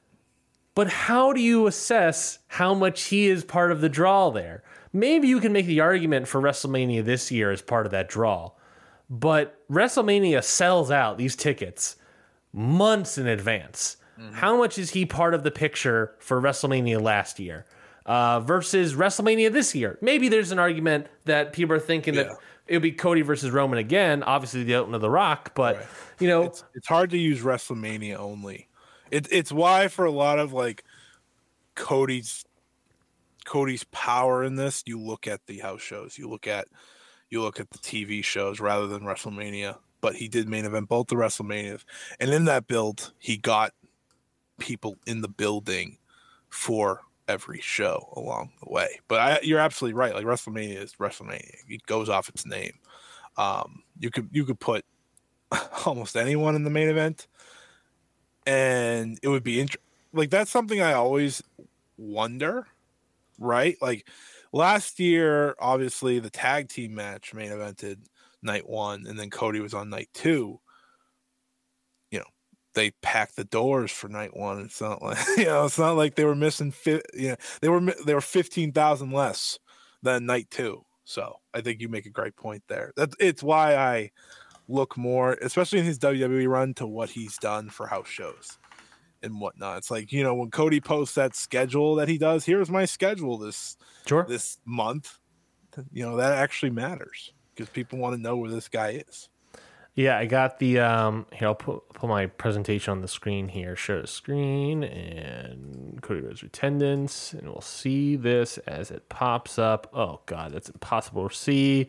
But how do you assess how much he is part of the draw there? Maybe you can make the argument for WrestleMania this year as part of that draw, but WrestleMania sells out these tickets months in advance. Mm-hmm. How much is he part of the picture for WrestleMania last year uh, versus WrestleMania this year? Maybe there's an argument that people are thinking Yeah. that it would be Cody versus Roman again. Obviously, they don't know The Rock, but Right. you know, It's it's hard to use WrestleMania only. It, it's why for a lot of like Cody's Cody's power in this, you look at the house shows, you look at you look at the T V shows rather than WrestleMania. But he did main event both the WrestleManias, and in that build, he got people in the building for every show along the way. But I, you're absolutely right. Like WrestleMania is WrestleMania; it goes off its name. Um, you could you could put almost anyone in the main event, and it would be int- like that's something I always wonder, right? Like last year, obviously the tag team match main evented night one, and then Cody was on night two. You know, they packed the doors for night one. It's not like you know, it's not like they were missing. Fi- you know, they were they were fifteen thousand less than night two. So I think you make a great point there. That it's why I look more, especially in his W W E run, to what he's done for house shows and whatnot. It's like, you know, when Cody posts that schedule that he does, here's my schedule this sure. this month. You know, that actually matters because people want to know where this guy is. Yeah, I got the um here, I'll put put my presentation on the screen here. Share the screen and Cody Rhodes attendance, and we'll see this as it pops up. Oh god, that's impossible to see.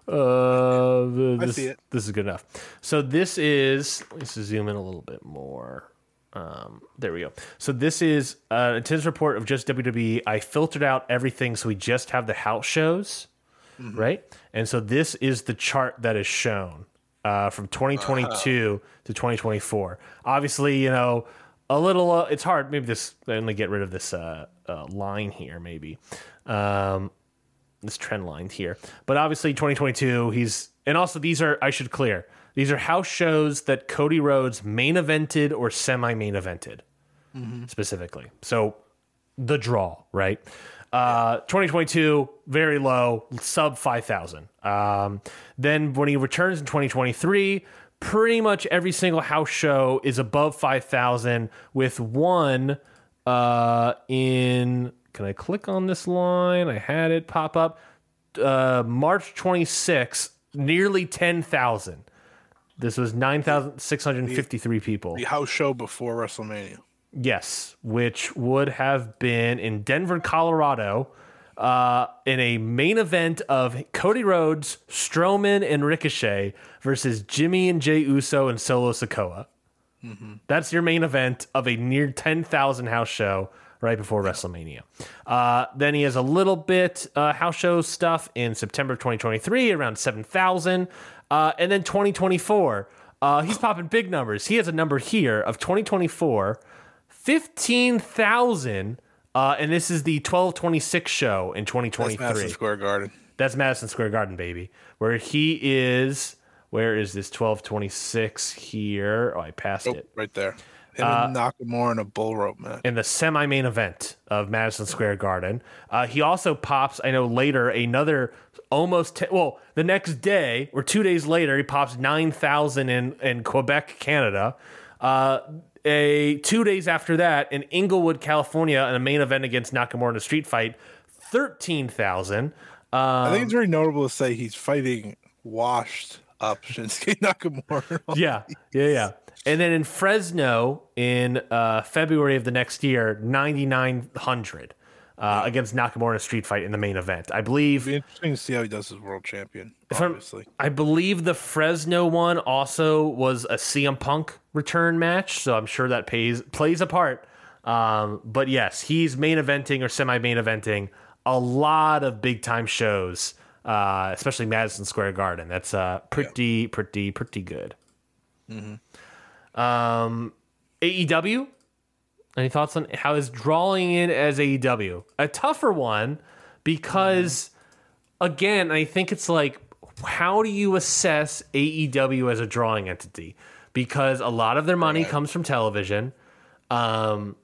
Uh this, I see it. This is good enough. So this is let's zoom in a little bit more. Um, there we go. So this is an attendance report of just W W E. I filtered out everything, so we just have the house shows, mm-hmm. right? And so this is the chart that is shown. Uh, from twenty twenty-two uh-huh. to twenty twenty-four. Obviously, you know, a little, uh, it's hard. Maybe this, let me get rid of this uh, uh, line here, maybe. Um, this trend line here. But obviously, twenty twenty-two, he's, and also these are, I should clear, these are house shows that Cody Rhodes main evented or semi main evented mm-hmm. specifically. So the draw, right? Uh, twenty twenty-two, very low, sub five thousand. Um, then when he returns in twenty twenty-three, pretty much every single house show is above five thousand, with one uh, in, can I click on this line? I had it pop up. Uh, March twenty-sixth, nearly ten thousand. This was nine thousand six hundred fifty-three people. The house show before WrestleMania. Yes, which would have been in Denver, Colorado, uh, in a main event of Cody Rhodes, Strowman, and Ricochet versus Jimmy and Jey Uso and Solo Sikoa. Mm-hmm. That's your main event of a near ten thousand house show right before WrestleMania. Uh, then he has a little bit uh, house show stuff in September of twenty twenty-three, around seven thousand. Uh, and then twenty twenty-four, uh, he's popping big numbers. He has a number here of twenty twenty-four, fifteen thousand. Uh, and this is the twelve twenty-six show in twenty twenty-three. That's Madison Square Garden. That's Madison Square Garden, baby. Where he is, where is this twelve twenty-six here? Oh, I passed Oh, it. right there. Him and Nakamura in a bull rope match. In the semi-main event of Madison Square Garden. Uh, he also pops, I know later, another almost, ten, well, the next day, or two days later, he pops nine thousand in, in Quebec, Canada. Uh, a Two days after that, in Inglewood, California, in a main event against Nakamura in a street fight, thirteen thousand. Um, I think it's very notable to say he's fighting washed up Shinsuke Nakamura. yeah, yeah, yeah. And then in Fresno in uh, February of the next year, ninety-nine hundred uh, against Nakamura in a street fight in the main event. I believe. It'll be interesting to see how he does as world champion. If I'm- Obviously, I believe the Fresno one also was a C M Punk return match, so I'm sure that pays plays a part. Um, but yes, he's main eventing or semi-main eventing a lot of big time shows, uh, especially Madison Square Garden. That's uh, pretty, pretty, pretty good. Um, A E W. Any thoughts on how is drawing in as A E W? A tougher one because, again, I think it's like, how do you assess A E W as a drawing entity? Because a lot of their money Right. comes from television. Um,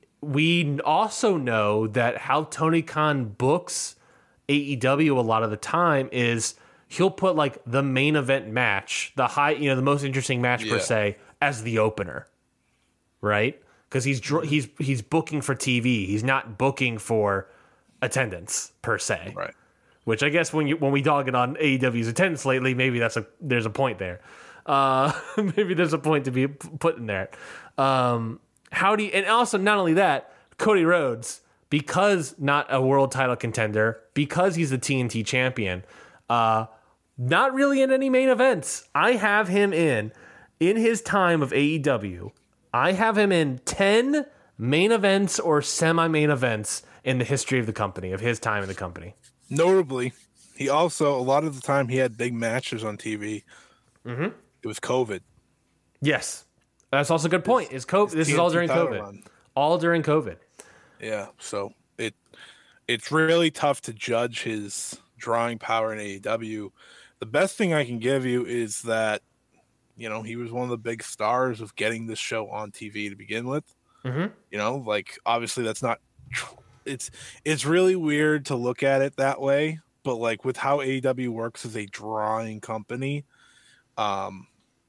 we also know that how Tony Khan books A E W a lot of the time is he'll put like the main event match, the high, you know, the most interesting match per Yeah. se, as the opener, right? Because he's dr- he's he's booking for T V. He's not booking for attendance per se. right. Which I guess when you when we dog it on A E W's attendance lately, maybe that's a there's a point there. Uh, maybe there's a point to be p- put in there. Um, how do you, and also not only that, Cody Rhodes, because not a world title contender, because he's the T N T champion, uh, not really in any main events. I have him in in his time of A E W. I have him in ten main events or semi-main events in the history of the company, of his time in the company. Notably, he also a lot of the time he had big matches on T V. Mm-hmm. It was COVID. Yes, that's also a good point. Is COVID? This is all T N T during title COVID. run. All during COVID. Yeah, so it it's really tough to judge his drawing power in A E W. The best thing I can give you is that you know he was one of the big stars of getting this show on T V to begin with. Mm-hmm. You know, like obviously that's not. Tr- it's it's really weird to look at it that way, but like with how A E W works as a drawing company, um.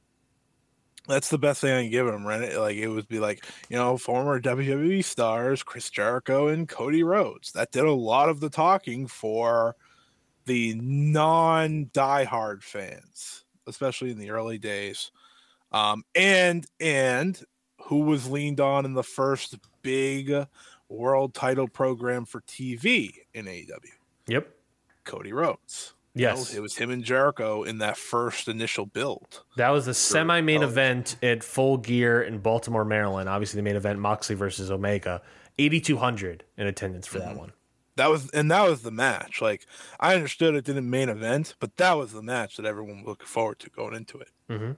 That's the best thing I can give him, right? Like it would be like, you know, former W W E stars Chris Jericho and Cody Rhodes. That did a lot of the talking for the non-diehard fans, especially in the early days. Um, and and who was leaned on in the first big world title program for T V in A E W? Yep. Cody Rhodes. Yes. You know, it was him and Jericho in that first initial build. That was the semi-main Oh. event at Full Gear in Baltimore, Maryland. Obviously, the main event, Moxley versus Omega. eighty-two hundred in attendance for that one. That was and that was the match. Like I understood it didn't main event, but that was the match that everyone was looking forward to going into it.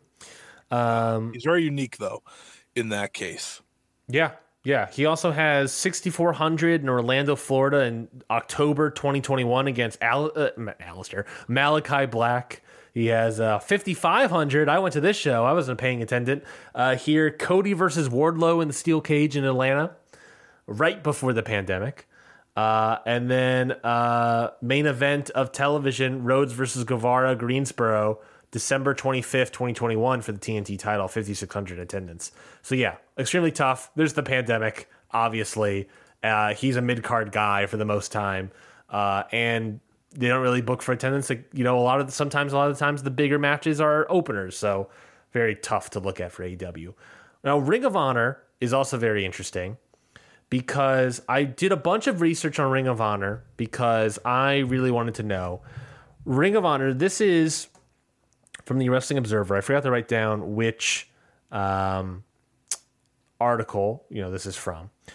Um, He's very unique though, in that case. yeah, yeah. He also has sixty-four hundred in Orlando, Florida in October twenty twenty-one against Al- uh, Ma- Alistair, Malachi Black. He has uh, fifty-five hundred. I went to this show. I wasn't paying attendant. Uh, here, Cody versus Wardlow in the steel cage in Atlanta, right before the pandemic. Uh, and then uh, main event of television, Rhodes versus Guevara, Greensboro, December twenty-fifth, twenty twenty-one for the T N T title, fifty-six hundred attendance. So yeah, extremely tough. There's the pandemic, obviously. Uh, he's a mid-card guy for the most time. Uh, and they don't really book for attendance. Like, you know, a lot of the, sometimes, a lot of the times the bigger matches are openers. So very tough to look at for A E W. Now, Ring of Honor is also very interesting, because I did a bunch of research on Ring of Honor because I really wanted to know. Ring of Honor, this is from the Wrestling Observer. I forgot to write down which um, article, you know, this is from.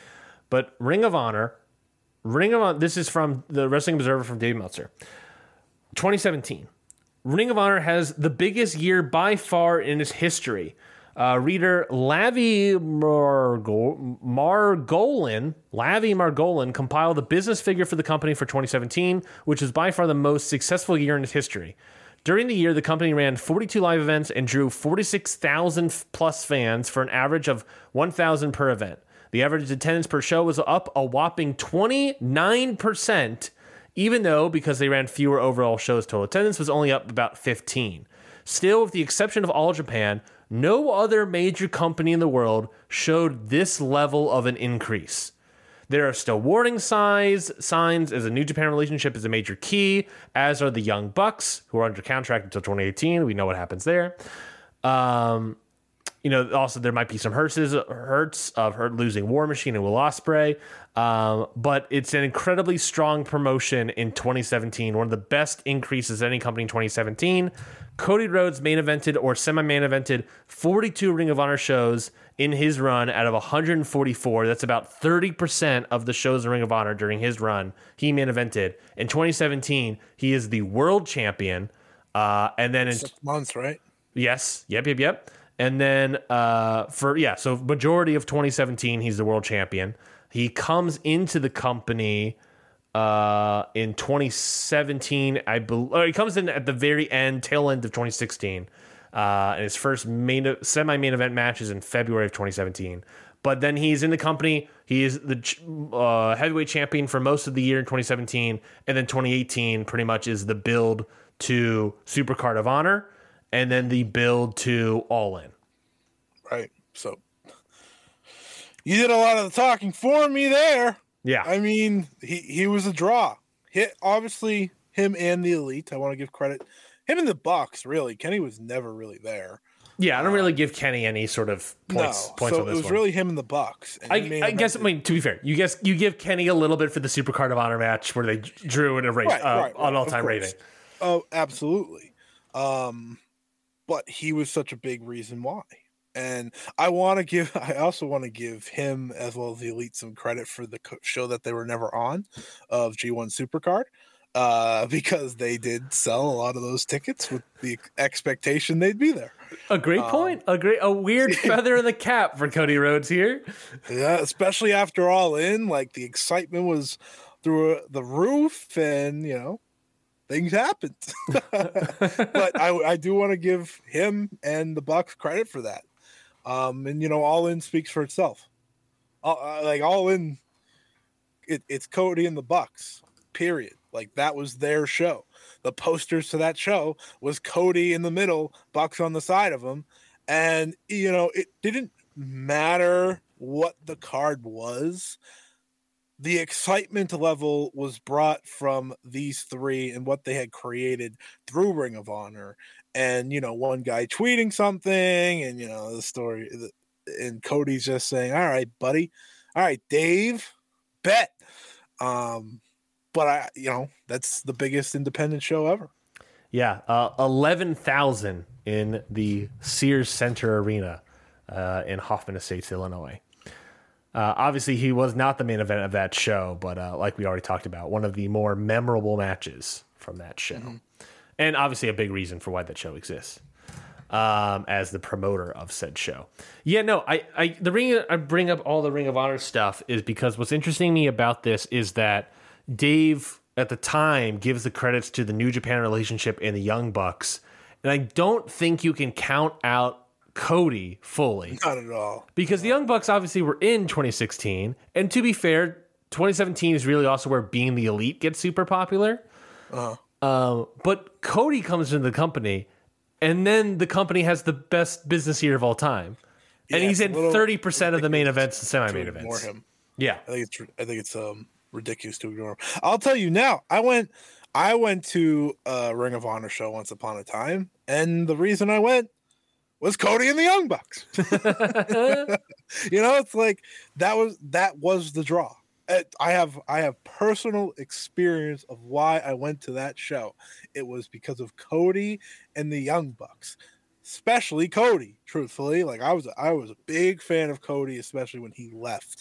but Ring of Honor, Ring of Honor, this is from the Wrestling Observer from Dave Meltzer. twenty seventeen. Ring of Honor has the biggest year by far in its history. Uh, reader Lavi Margo- Margolin, Lavi Margolin compiled the business figure for the company for twenty seventeen, which is by far the most successful year in its history. During the year, the company ran forty-two live events and drew forty-six thousand plus fans for an average of one thousand per event. The average attendance per show was up a whopping twenty-nine percent, even though, because they ran fewer overall shows, total attendance was only up about fifteen. Still, with the exception of All Japan, no other major company in the world showed this level of an increase. There are still warning signs, signs as a New Japan relationship is a major key, as are the Young Bucks, who are under contract until twenty eighteen. We know what happens there. Um, you know, also there might be some hurts, hurts of her losing War Machine and Will Ospreay, um, but it's an incredibly strong promotion in twenty seventeen, one of the best increases any company in twenty seventeen. Cody Rhodes main evented or semi-main evented forty-two Ring of Honor shows in his run out of one hundred forty-four. That's about thirty percent of the shows in Ring of Honor during his run. He main evented. In twenty seventeen, he is the world champion. Uh, and then in Six months, right? Yes. Yep, yep, yep. And then uh, for, yeah, so majority of twenty seventeen, he's the world champion. He comes into the company uh, in twenty seventeen, I believe, or he comes in at the very end, tail end of twenty sixteen. Uh, and his first main semi-main event match is in February of twenty seventeen. But then he's in the company. He is the uh, heavyweight champion for most of the year in twenty seventeen. And then twenty eighteen pretty much is the build to Supercard of Honor. And then the build to All In. Right. So you did a lot of the talking for me there. Yeah. I mean, he, he was a draw. Hit obviously him and the Elite. I want to give credit. Him and the Bucks, really. Kenny was never really there. Yeah, I don't really give Kenny any sort of points. No, points so on this it was one. really him and the Bucks. And I, he I guess. I evented- mean, to be fair, you guess you give Kenny a little bit for the Supercard of Honor match where they drew in a rate Right, uh, right, right, on all of time course. rating. Oh, absolutely. Um, but he was such a big reason why. And I want to give, I also want to give him as well as the Elite some credit for the co- show that they were never on of G one Supercard, uh, because they did sell a lot of those tickets with the expectation they'd be there. A great Um, point. A great, a weird feather in the cap for Cody Rhodes here. Yeah, especially after All In, like the excitement was through the roof, and you know, things happened. But I, I do want to give him and the Bucks credit for that. Um, and you know, All In speaks for itself. Uh, like All In, it, it's Cody and the Bucks. Period. Like that was their show. The posters to that show was Cody in the middle, Bucks on the side of him, and you know, it didn't matter what the card was. The excitement level was brought from these three and what they had created through Ring of Honor. And, you know, one guy tweeting something and, you know, the story, and Cody's just saying, all right, buddy. All right, Dave, bet. Um, but, I, you know, that's the biggest independent show ever. Yeah, uh, eleven thousand in the Sears Center Arena uh, in Hoffman Estates, Illinois. Uh, obviously, he was not the main event of that show, but uh, like we already talked about, one of the more memorable matches from that show. Mm-hmm. And obviously a big reason for why that show exists um, as the promoter of said show. Yeah, no, I, I the ring I bring up all the Ring of Honor stuff is because what's interesting to me about this is that Dave at the time gives the credits to the New Japan relationship and the Young Bucks. And I don't think you can count out Cody fully. Not at all. Because the Young Bucks obviously were in twenty sixteen. And to be fair, twenty seventeen is really also where being the Elite gets super popular. Uh-huh. Um, but Cody comes into the company, and then the company has the best business year of all time. Yeah, and he's it's in a little thirty percent of the main events and semi-main to ignore events. him. Yeah. I think it's I think it's um ridiculous to ignore him. I'll tell you now. I went I went to a Ring of Honor show once upon a time, and the reason I went was Cody and the Young Bucks. You know, it's like that was that was the draw. I have I have personal experience of why I went to that show. It was because of Cody and the Young Bucks, especially Cody. Truthfully, like I was I was a big fan of Cody, especially when he left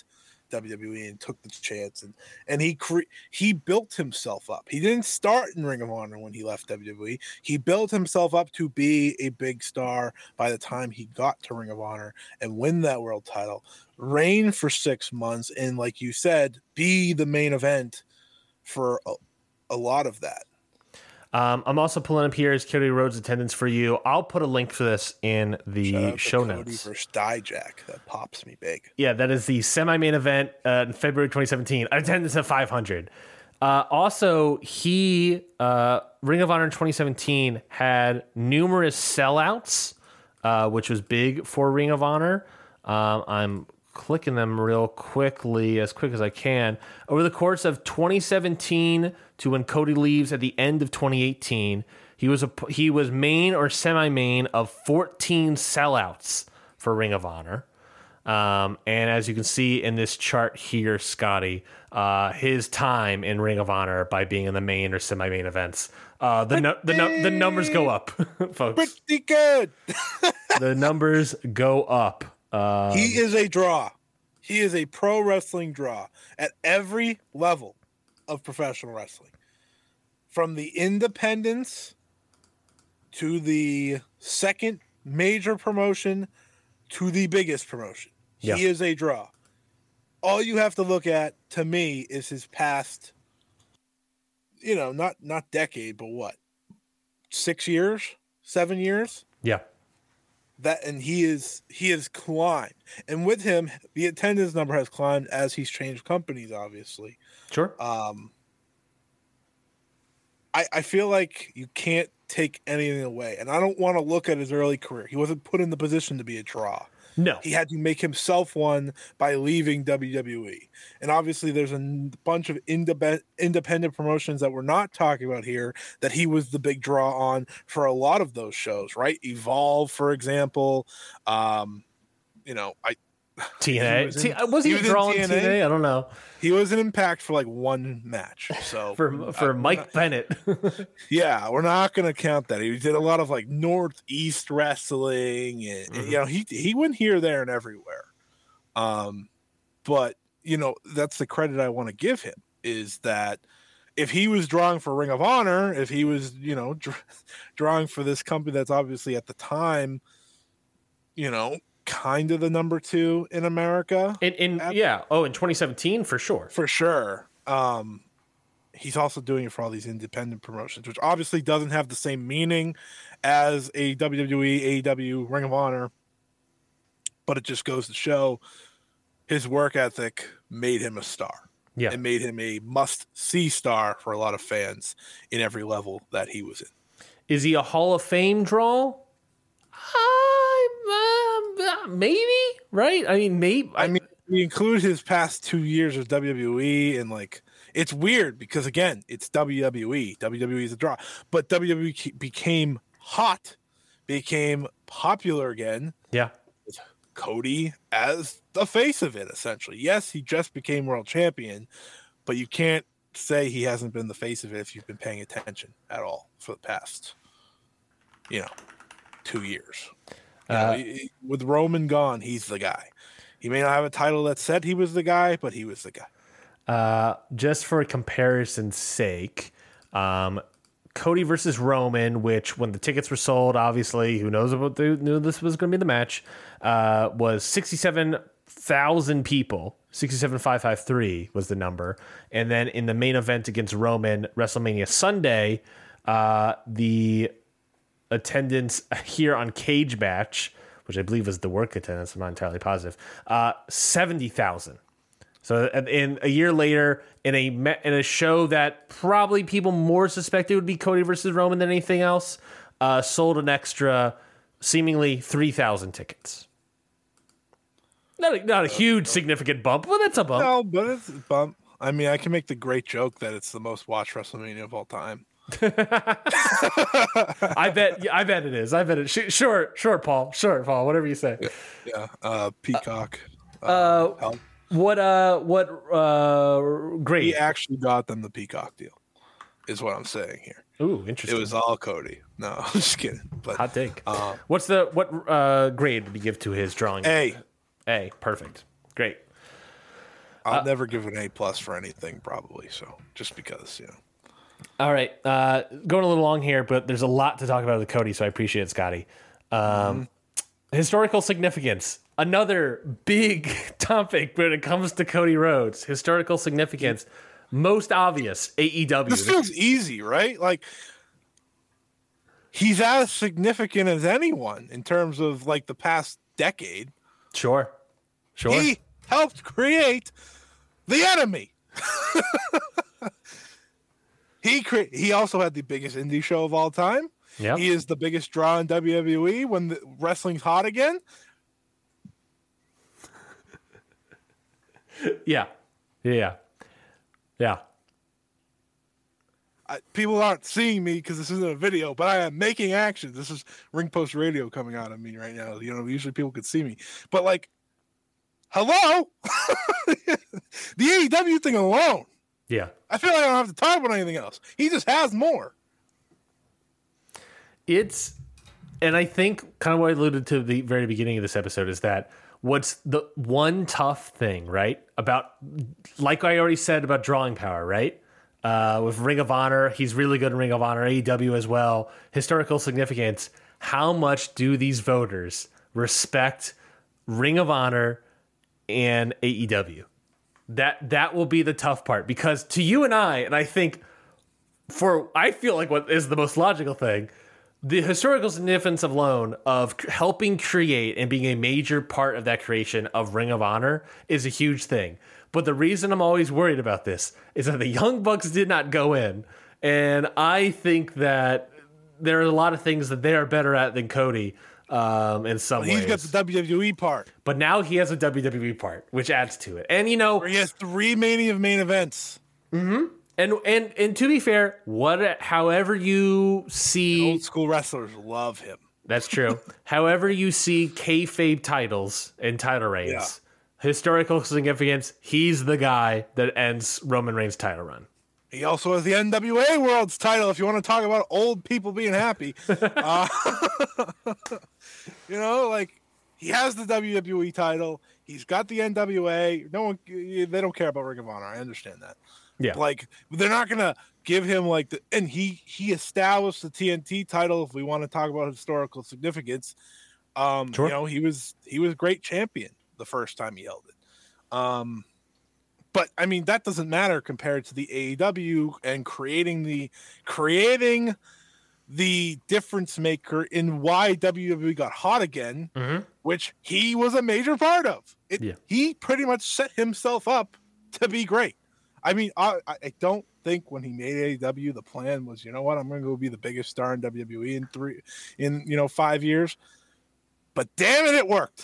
W W E and took the chance, and and he cre- he built himself up. He didn't start in Ring of Honor when he left W W E. He built himself up to be a big star by the time he got to Ring of Honor and win that world title, reign for six months, and like you said, be the main event for a, a lot of that. Um, I'm also pulling up here is Cody Rhodes attendance for you. I'll put a link for this in the show Cody notes. Versus Dijak, that pops me big. Yeah, that is the semi-main event uh, in February twenty seventeen. Attendance of five hundred. Uh, also, he uh, Ring of Honor in twenty seventeen had numerous sellouts, uh, which was big for Ring of Honor. Um, I'm clicking them real quickly, as quick as I can. Over the course of twenty seventeen to when Cody leaves at the end of twenty eighteen, he was a he was main or semi-main of fourteen sellouts for Ring of Honor. Um, and as you can see in this chart here, Scotty, uh, his time in Ring of Honor by being in the main or semi-main events, uh, the no, the no, the numbers go up, folks. Pretty good. The numbers go up. Um, He is a draw. He is a pro wrestling draw at every level of professional wrestling. From the independents to the second major promotion to the biggest promotion. Yeah. He is a draw. All you have to look at, to me, is his past, you know, not not decade, but what? Six years? Seven years? yeah. That and he is he has climbed, and with him the attendance number has climbed as he's changed companies, obviously. Sure. um I, I feel like you can't take anything away, and I don't want to look at his early career. He wasn't put in the position to be a draw. No. He had to make himself one by leaving W W E. And obviously there's a n- bunch of indep- independent promotions that we're not talking about here that he was the big draw on for a lot of those shows, right? Evolve, for example. Um, you know, I T N A. was in- T- was he, he was in drawing T N T A? N A? I don't know. he was an Impact for like one match. So For for I- Mike Bennett. yeah, we're not going to count that. He did a lot of like Northeast wrestling, and Mhm. you know he he went here, there, and everywhere. Um, but you know that's the credit I want to give him is that if he was drawing for Ring of Honor, if he was you know dr- drawing for this company that's obviously at the time, you know, kind of the number two in America in in At- yeah. Oh, in twenty seventeen for sure. for sure. Um, he's also doing it for all these independent promotions, which obviously doesn't have the same meaning as a W W E, A E W, Ring of Honor. But it just goes to show his work ethic made him a star. Yeah. It made him a must-see star for a lot of fans in every level that he was in. Is he a Hall of Fame draw? I, uh, maybe, right? I mean, maybe. I mean, we include his past two years of W W E, and like it's weird because again, it's W W E. W W E is a draw, but W W E became hot, became popular again. yeah. With Cody as the face of it, essentially. Yes, he just became world champion, but you can't say he hasn't been the face of it if you've been paying attention at all for the past, you know, two years. You know, Uh, he- with Roman gone, he's the guy. He may not have a title that said he was the guy, but he was the guy. Uh, just for comparison's sake, um, Cody versus Roman, which when the tickets were sold, obviously, who knows about the, knew this was going to be the match, uh, was sixty-seven thousand people. sixty-seven thousand five hundred fifty-three was the number. And then in the main event against Roman, WrestleMania Sunday, uh, the attendance here on Cage Match, which I believe was the work attendance, I'm not entirely positive, uh, seventy thousand. So in a year later, in a me- in a show that probably people more suspected would be Cody versus Roman than anything else, uh, sold an extra, seemingly three thousand tickets. Not a, not a huge significant bump, but that's a bump. No, but it's a bump. I mean, I can make the great joke that it's the most watched WrestleMania of all time. I bet. I bet it is. I bet it. Sh- Sure, sure, Paul. Sure, Paul. Whatever you say. Yeah, uh, Peacock. Uh, help. What? Uh, what? Uh, He great. actually got them the Peacock deal, is what I'm saying here. Ooh, It interesting. was all Cody. No, I'm just kidding. But Hot take. uh, What's the what uh, grade did he give to his drawing? A. A. Perfect. Great. I'll Uh, never give an A plus for anything, probably. So just because, you know. All right, uh, going a little long here, but there's a lot to talk about with Cody, so I appreciate it, Scotty. Um, mm-hmm. Historical significance, another big topic when it comes to Cody Rhodes. Historical significance, most obvious, A E W. This feels easy, right? Like, he's as significant as anyone in terms of, like, the past decade. Sure, sure. He helped create the Enemy. He cre- he also had the biggest indie show of all time. Yep. He is the biggest draw in W W E when the wrestling's hot again. Yeah. Yeah. Yeah. I, people aren't seeing me because this isn't a video, but I am making actions. This is Ring Post Radio coming out of me right now. You know, usually people could see me. But, like, hello? The A E W thing alone. Yeah. I feel like I don't have to talk about anything else. He just has more. It's, and I think kind of what I alluded to at the very beginning of this episode is that what's the one tough thing, right? About, like I already said about drawing power, right? Uh, with Ring of Honor, he's really good in Ring of Honor, A E W as well. Historical significance. How much do these voters respect Ring of Honor and A E W? That that will be the tough part, because to you and I, and I think for, I feel like what is the most logical thing, the historical significance alone of helping create and being a major part of that creation of Ring of Honor is a huge thing. But the reason I'm always worried about this is that the Young Bucks did not go in. And I think that there are a lot of things that they are better at than Cody um, in some He's ways. got the W W E part. But now he has a W W E part, which adds to it. And, you know, Where he has three Mania of main events. Mm-hmm. And and and to be fair, what however you see, Old school wrestlers love him. that's true. However you see kayfabe titles and title reigns, Yeah. historical significance, he's the guy that ends Roman Reigns' title run. He also has the N W A World's title. If you want to talk about old people being happy, uh, you know, like, he has the W W E title. He's got the N W A. No one, they don't care about Ring of Honor. I understand that. Yeah. Like, they're not gonna give him like the, and he he established the T N T title. If we want to talk about historical significance, um, Sure. you know, he was he was great champion the first time he held it. Um, but I mean, that doesn't matter compared to the A E W and creating the creating the difference maker in why W W E got hot again, Mm-hmm. which he was a major part of. It, Yeah. He pretty much set himself up to be great. I mean, I, I don't think when he made A E W, the plan was, you know what, I'm going to go be the biggest star in W W E in three, in you know, five years. But damn it, it worked.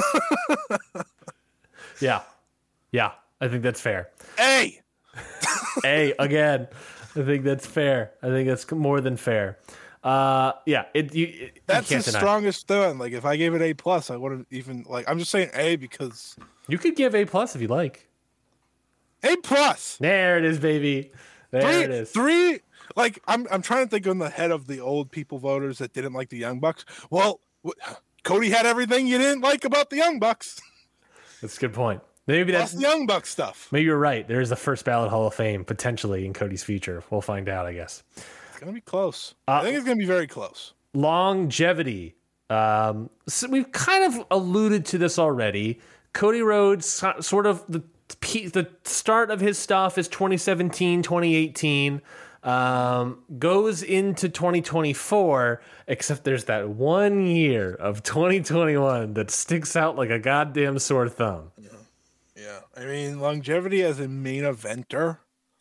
Yeah. Yeah. I think that's fair. Hey, Hey, again, I think that's fair. I think that's more than fair. Uh, yeah. It you. It, that's you his can't deny. strongest thing. Like, if I gave it A plus, I wouldn't even like. I'm just saying A because You could give A plus if you like. A plus. There it is, baby. There Three, it is. three. Like, I'm, I'm trying to think on the head of the old people voters that didn't like the Young Bucks. Well, wh- Cody had everything you didn't like about the Young Bucks. That's a good point. Maybe Plus that's the Young Bucks stuff. maybe you're right. There is a first ballot Hall of Fame potentially in Cody's future. We'll find out, I guess. It's gonna be close. Uh, I think it's gonna be very close. Longevity. Um, so we've kind of alluded to this already. Cody Rhodes, so- sort of the pe- the start of his stuff is twenty seventeen, twenty eighteen. Um, goes into twenty twenty-four, except there's that one year of twenty twenty-one that sticks out like a goddamn sore thumb. Yeah, I mean, longevity as a main eventer,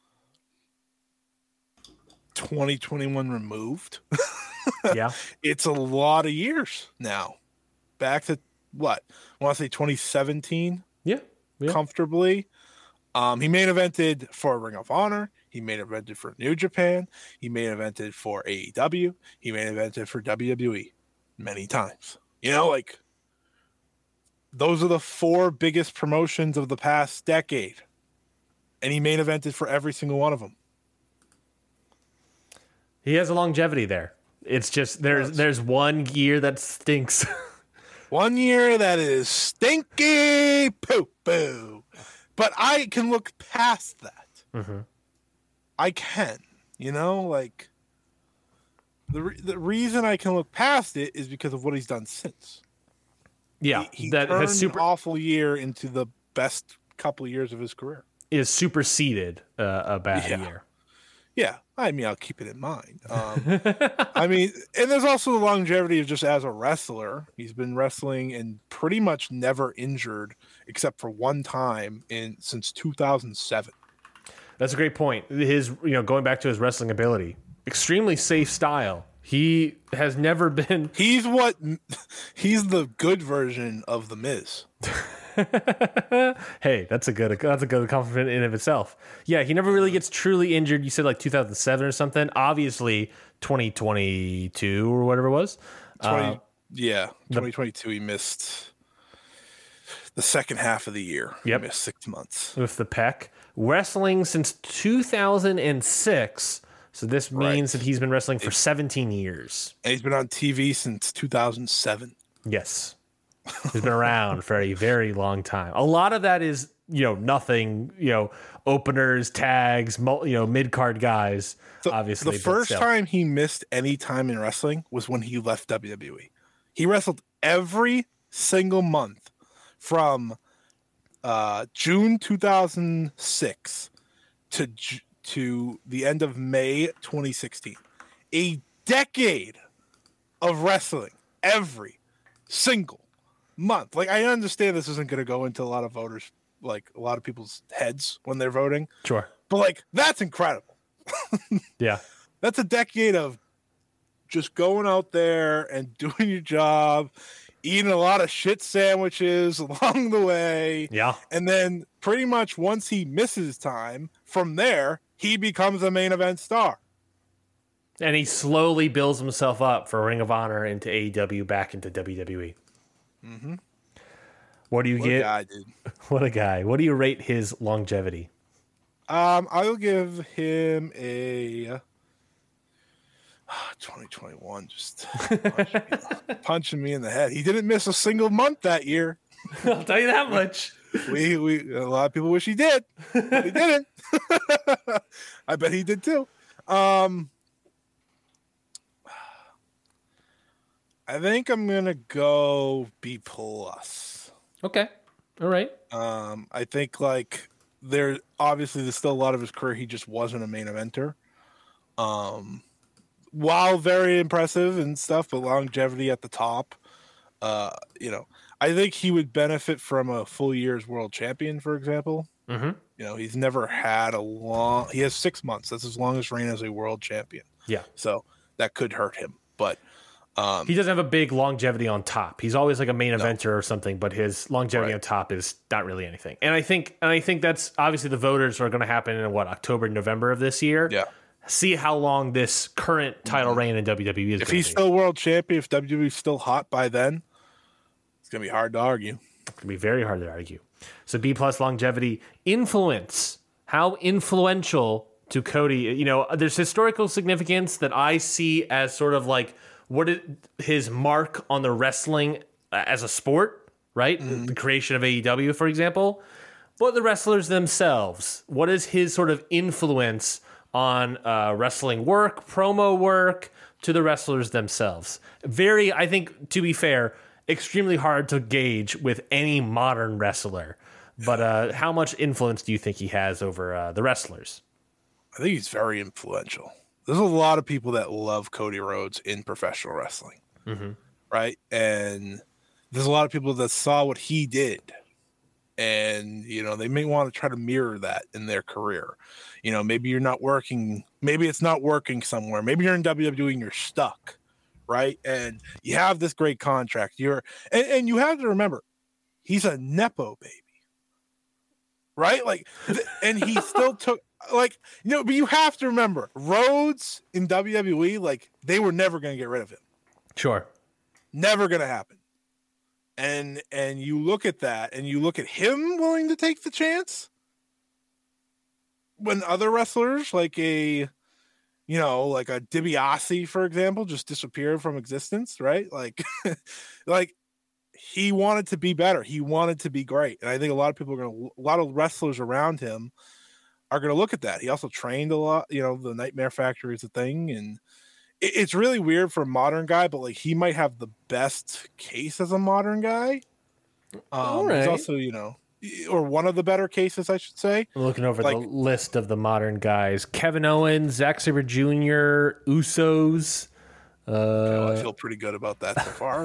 twenty twenty-one removed. Yeah. It's a lot of years now. Back to what? I want to say twenty seventeen Yeah. Yeah. comfortably. Um, he main evented for Ring of Honor. He main evented for New Japan. He main evented for A E W. He main evented for W W E many times. You know, like, those are the four biggest promotions of the past decade. And he main evented for every single one of them. He has a longevity there. It's just there's Yes. there's one year that stinks. One year that is stinky poo poo. But but I can look past that. Mm-hmm. I can, you know, like the re- the reason I can look past it is because of what he's done since. Yeah, he, he that turned has super an awful year into the best couple of years of his career. is superseded uh, a bad Yeah. year. Yeah, I mean, I'll keep it in mind. Um, I mean, and there's also the longevity of just as a wrestler. He's been wrestling and pretty much never injured except for one time in since two thousand seven. That's a great point. His, you know, going back to his wrestling ability, extremely safe style. He has never been. He's what he's the good version of the Miz. Hey, that's a good that's a good compliment in of itself. Yeah, he never really gets truly injured. You said like two thousand seven or something. Obviously, twenty twenty-two or whatever it was. twenty, Uh, yeah, twenty twenty-two. He missed the second half of the year. Yep. He missed six months. with the pec. Wrestling since two thousand six. So this means Right. that he's been wrestling for seventeen years. And he's been on T V since two thousand seven. Yes. He's been around for a very long time. A lot of that is, you know, nothing, you know, openers, tags, mul- you know, mid-card guys, So obviously. the but first still. time he missed any time in wrestling was when he left W W E. He wrestled every single month from uh, June two thousand six to Ju- to the end of May twenty sixteen. A decade of wrestling every single month. Like, I understand this isn't going to go into a lot of voters, like a lot of people's heads when they're voting, Sure. but like, that's incredible. Yeah. That's a decade of just going out there and doing your job, eating a lot of shit sandwiches along the way. Yeah. And then pretty much once he misses time, from there, he becomes a main event star. And he slowly builds himself up for Ring of Honor into A E W, back into W W E. Mm-hmm. What do you What a get? guy, dude. What a guy. What do you rate his longevity? Um, I'll give him a twenty twenty-one. Just punching me, punching me in the head. He didn't miss a single month that year. I'll tell you that much. We we a lot of people wish he did, but he didn't. I bet he did too. Um, I think I'm gonna go B plus. Okay. All right. Um, I think like there obviously there's still a lot of his career he just wasn't a main eventer. Um, while very impressive and stuff, but longevity at the top. Uh, you know, I think he would benefit from a full year's world champion, for example. Mm-hmm. You know, he's never had a long. He has six months. That's his longest reign as a world champion. Yeah. So that could hurt him, but um, He doesn't have a big longevity on top. He's always like a main eventer or something, but his longevity Right. on top is not really anything. And I think, and I think that's obviously the voters are going to happen in what, October, November of this year. yeah. See how long this current title reign in W W E is. If gonna he's be. still world champion, if W W E's still hot by then, it's gonna be hard to argue. It's gonna be very hard to argue. So B plus longevity, influence. How influential to Cody? You know, there's historical significance that I see as sort of like what is his mark on the wrestling as a sport, right? The, the creation of A E W, for example. But the wrestlers themselves, what is his sort of influence on uh, wrestling work, promo work, to the wrestlers themselves? Very, I think, to be fair, extremely hard to gauge with any modern wrestler. But uh, how much influence do you think he has over uh, the wrestlers? I think he's very influential. There's a lot of people that love Cody Rhodes in professional wrestling, Mm-hmm. right? And there's a lot of people that saw what he did, and you know they may want to try to mirror that in their career. You know, maybe you're not working, maybe it's not working somewhere. Maybe you're in W W E and you're stuck, right? And you have this great contract. You're and, and you have to remember, he's a nepo baby. Right? Like, th- and he still took, like, you know, but you have to remember, Rhodes in W W E, like, they were never going to get rid of him. Sure. Never going to happen. And, and you look at that and you look at him willing to take the chance when other wrestlers, like a, you know, like a DiBiase, for example, just disappeared from existence, right? Like, like, he wanted to be better. He wanted to be great. And I think a lot of people are going to, a lot of wrestlers around him are going to look at that. He also trained a lot, you know, the Nightmare Factory is a thing. And it, it's really weird for a modern guy, but like he might have the best case as a modern guy. Um, right. He's also, you know, or one of the better cases, I should say. I'm looking over like, the list of the modern guys. Kevin Owens, Zack Sabre Junior, Usos. Uh, well, I feel pretty good about that so far.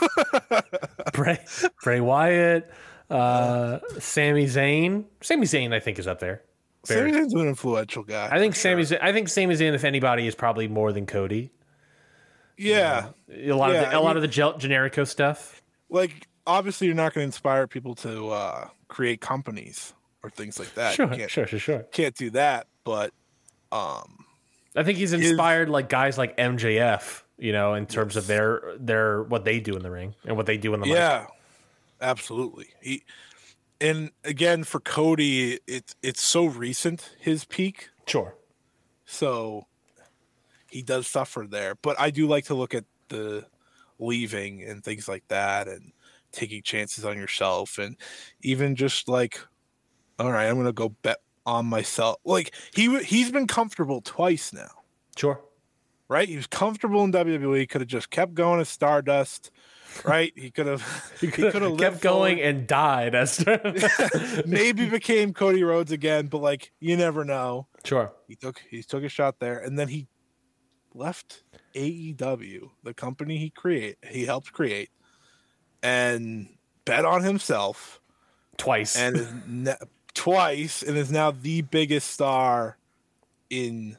Bray, Bray Wyatt, uh, Sami Zayn. Sami Zayn, I think, is up there. Sami Zayn's an influential guy. I think sure. Sami Zayn, I think Sami Zayn, if anybody, is probably more than Cody. Yeah, uh, a lot yeah, of the, a I lot mean, of the gel- generico stuff. Like, obviously, you're not going to inspire people to uh, create companies or things like that. Sure, you can't, sure, sure, sure. Can't do that, but um, I think he's inspired like guys like M J F. You know, in terms yes. of their their what they do in the ring and what they do in the mic. Yeah, absolutely. He and again for Cody, it's it's so recent his peak. Sure. So he does suffer there, but I do like to look at the leaving and things like that, and taking chances on yourself, and even just like, all right, I'm gonna go bet on myself. Like he he's been comfortable twice now. Sure. Right, he was comfortable in W W E. Could have just kept going as Stardust. Right, he could have. He could have kept going and died as maybe became Cody Rhodes again. But like, you never know. Sure, he took he took a shot there, and then he left A E W, the company he create he helped create, and bet on himself twice, and is ne- twice, and is now the biggest star in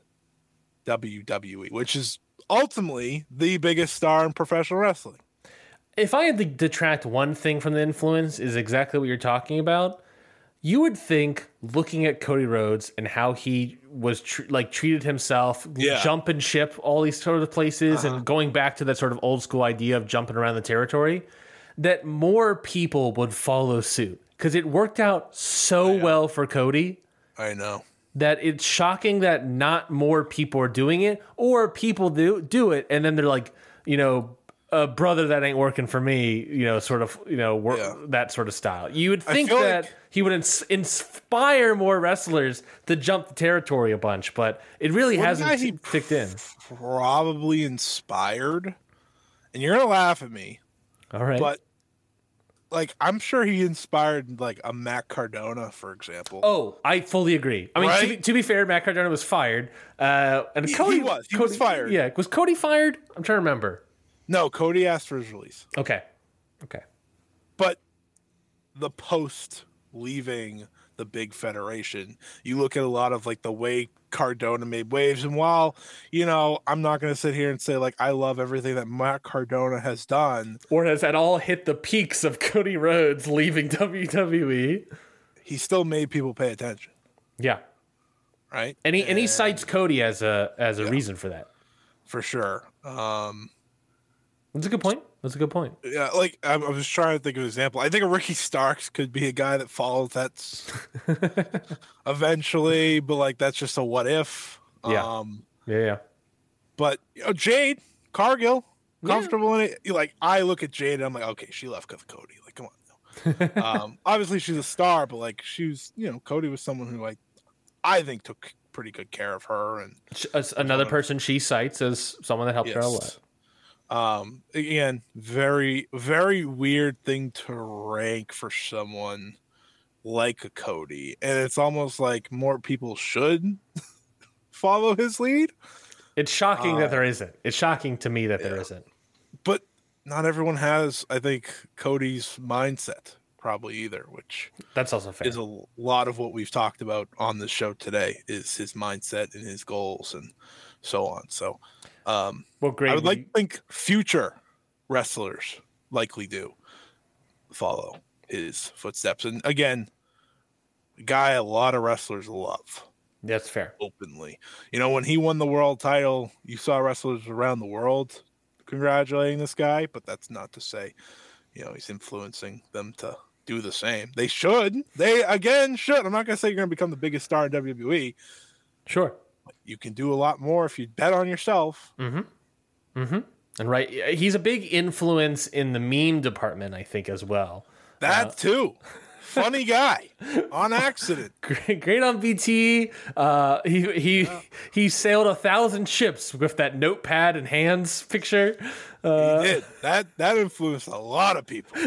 W W E, which is ultimately the biggest star in professional wrestling. If I had to detract one thing from the influence, is exactly what you're talking about. You would think, looking at Cody Rhodes and how he was tr- like treated himself, yeah. jumping ship all these sort of places, uh-huh. and going back to that sort of old school idea of jumping around the territory, that more people would follow suit because it worked out so well for Cody. I know. That it's shocking that not more people are doing it, or people do do it, and then they're like, you know, a brother that ain't working for me, you know, sort of, you know, work, yeah. that sort of style. You would think that like he would ins- inspire more wrestlers to jump the territory a bunch, but it really hasn't t- kicked in. Probably inspired, and you're gonna laugh at me, all right, but. Like, I'm sure he inspired, like, a Matt Cardona, for example. Oh, I fully agree. I mean, right? to, be, to be fair, Matt Cardona was fired. Uh, and he, Cody he was. He Cody, was fired. Yeah. Was Cody fired? I'm trying to remember. No, Cody asked for his release. Okay. Okay. But the post leaving the big federation, you look at a lot of, like, the way Cardona made waves. And while, you know, I'm not going to sit here and say, like, I love everything that Matt Cardona has done. Or has at all hit the peaks of Cody Rhodes leaving W W E. He still made people pay attention. Yeah. Right? And he, and, and he cites Cody as a as a yeah, reason for that. For sure. Um, That's a good point. That's a good point. Yeah, like, I, I was trying to think of an example. I think a Ricky Starks could be a guy that follows that eventually, but, like, that's just a what if. Yeah. Um, yeah, yeah. But, you know, Jade Cargill, comfortable yeah. in it. Like, I look at Jade and I'm like, okay, she left because of Cody. Like, come on. No. um, obviously, she's a star, but, like, she was, you know, Cody was someone who, like, I think took pretty good care of her. And another person she cites as someone that helped yes. her a lot. Um, again, very, very weird thing to rank for someone like a Cody. And it's almost like more people should follow his lead. It's shocking uh, that there isn't. It's shocking to me that yeah. there isn't. But not everyone has, I think, Cody's mindset probably either, which that's also fair. Is a lot of what we've talked about on the show today is his mindset and his goals and so on. So, Um, well, great. I would like to think future wrestlers likely do follow his footsteps. And again, a guy a lot of wrestlers love. That's fair. Openly. You know, when he won the world title, you saw wrestlers around the world congratulating this guy, but that's not to say, you know, he's influencing them to do the same. They should. They, again, should. I'm not going to say you're going to become the biggest star in W W E. Sure. You can do a lot more if you bet on yourself. Mm-hmm. Mm-hmm. And right, he's a big influence in the meme department, I think, as well. That uh, too. Funny guy on accident. Great, great on B T. Uh, he he yeah. he sailed a thousand ships with that notepad and hands picture. Uh, he did. That that influenced a lot of people.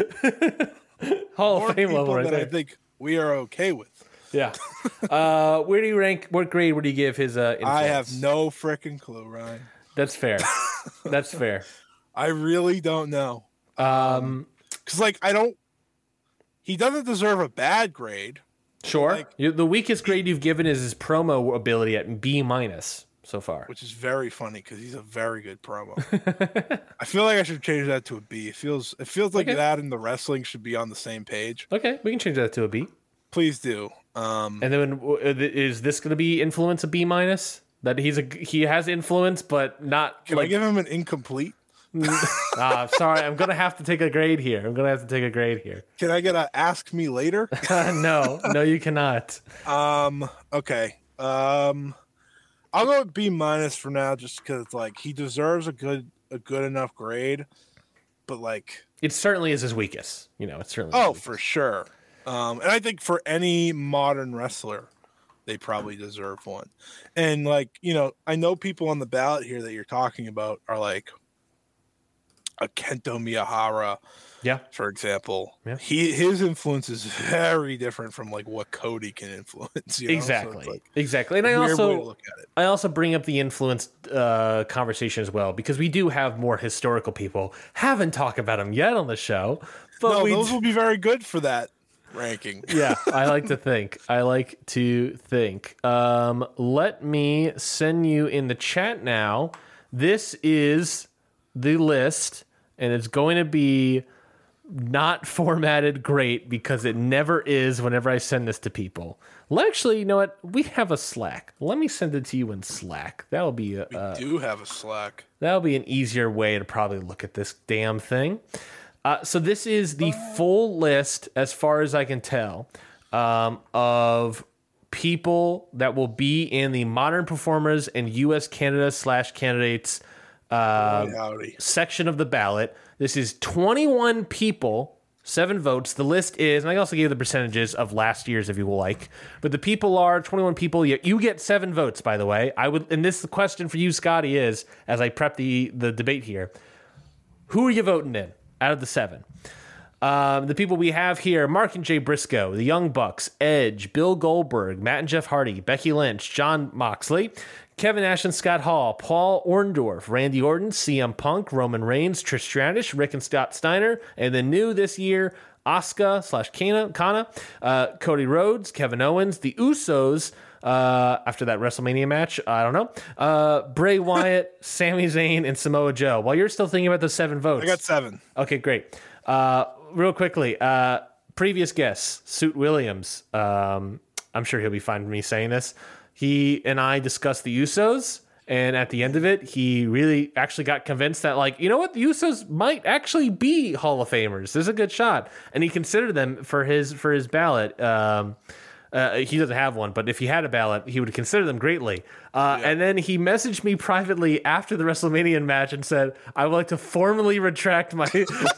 Hall More of Fame level right that there. I think we are okay with. Yeah. uh, where do you rank? What grade would you give his? Uh, influence? I have no freaking clue, Ryan. That's fair. That's fair. I really don't know. Um, because like I don't. He doesn't deserve a bad grade. Sure. Like, you, the weakest grade you've given is his promo ability at B minus so far, which is very funny because he's a very good promo. I feel like I should change that to a B. It feels it feels like okay. that and the wrestling should be on the same page. Okay, we can change that to a B. Please do. Um, and then is this going to be influence a B minus? That he's a he has influence, but not. Can like, I give him an incomplete? uh, sorry, I'm gonna have to take a grade here. I'm gonna have to take a grade here. Can I get a ask me later? no, no, you cannot. Um. Okay. Um. I'll go with B minus for now, just because like he deserves a good a good enough grade, but like it certainly is his weakest. You know, it's certainly. Oh, for sure. Um, and I think for any modern wrestler, they probably deserve one. And like you know, I know people on the ballot here that you're talking about are like a Kento Miyahara, yeah, for example. Yeah. He his influence is very different from like what Cody can influence. You know? Exactly, so like exactly. And I also I also bring up the influence uh, conversation as well because we do have more historical people. Haven't talked about them yet on the show, but no, we those d- will be very good for that ranking. Yeah, I like to think. I like to think. Um, let me send you in the chat now. This is the list. And it's going to be not formatted great because it never is whenever I send this to people. Well, actually, you know what? We have a Slack. Let me send it to you in Slack. That'll be a, we uh, do have a Slack. That'll be an easier way to probably look at this damn thing. Uh, so this is the full list, as far as I can tell, um, of people that will be in the Modern Performers and U S Canada slash candidates Uh, Howdy. section of the ballot. This is twenty-one people, seven votes. The list is, and I also gave the percentages of last year's if you will like, but the people are twenty-one people. You, you get seven votes, by the way. I would, and this the question for you, Scotty, is as I prep the the debate here, who are you voting in out of the seven? Um, the people we have here: Mark and Jay Briscoe, the Young Bucks, Edge, Bill Goldberg, Matt and Jeff Hardy, Becky Lynch, Jon Moxley, Kevin Nash and Scott Hall, Paul Orndorff, Randy Orton, C M Punk, Roman Reigns, Trish Stratus, Rick and Scott Steiner, and then new this year, Asuka slash Kana, Kana uh, Cody Rhodes, Kevin Owens, the Usos, uh, after that WrestleMania match, I don't know, uh, Bray Wyatt, Sami Zayn, and Samoa Joe. While you're still thinking about the seven votes. I got seven. Okay, great. Uh, real quickly, uh, previous guest, Suit Williams, um, I'm sure he'll be fine with me saying this. He and I discussed the Usos, and at the end of it, he really actually got convinced that, like, you know what, the Usos might actually be Hall of Famers. There's a good shot, and he considered them for his for his ballot. Um, uh, he doesn't have one, but if he had a ballot, he would consider them greatly. Uh, yeah. And then he messaged me privately after the WrestleMania match and said, "I would like to formally retract my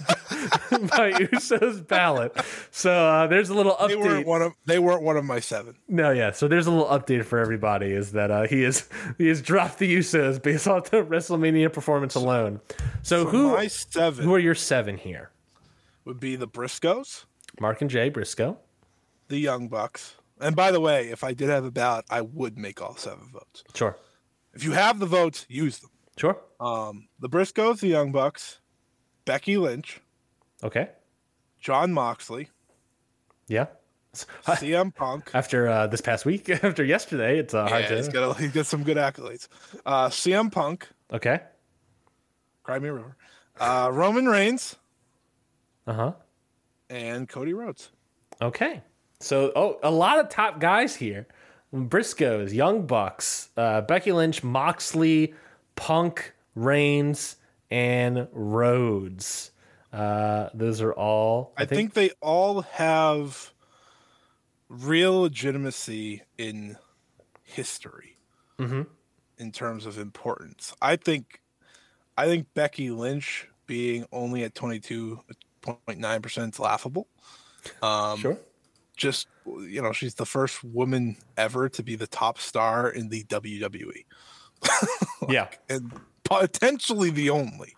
my Usos ballot." So uh, there's a little update. They weren't one of they weren't one of my seven. No, yeah. So there's a little update for everybody: is that uh, he is he has dropped the Usos based on the WrestleMania performance alone. So For who my seven who are your seven here? Would be the Briscoes, Mark and Jay Briscoe, the Young Bucks. And by the way, if I did have a ballot, I would make all seven votes. Sure. If you have the votes, use them. Sure. Um, the Briscoes, the Young Bucks, Becky Lynch, Okay. Jon Moxley, Yeah. C M Punk. After uh, this past week, after yesterday, it's uh, hard Yeah, to. he's got, a, he's got some good accolades. Uh, C M Punk, Okay. Cry Me a River, uh, Roman Reigns, Uh huh. and Cody Rhodes. Okay. So, oh, a lot of top guys here. Briscoes, Young Bucks, uh, Becky Lynch, Moxley, Punk, Reigns, and Rhodes. Uh, those are all. I, I think, think they all have real legitimacy in history mm-hmm. in terms of importance. I think I think Becky Lynch being only at twenty-two point nine percent is laughable. Um, Sure. Just, you know, she's the first woman ever to be the top star in the W W E. Yeah. And potentially the only.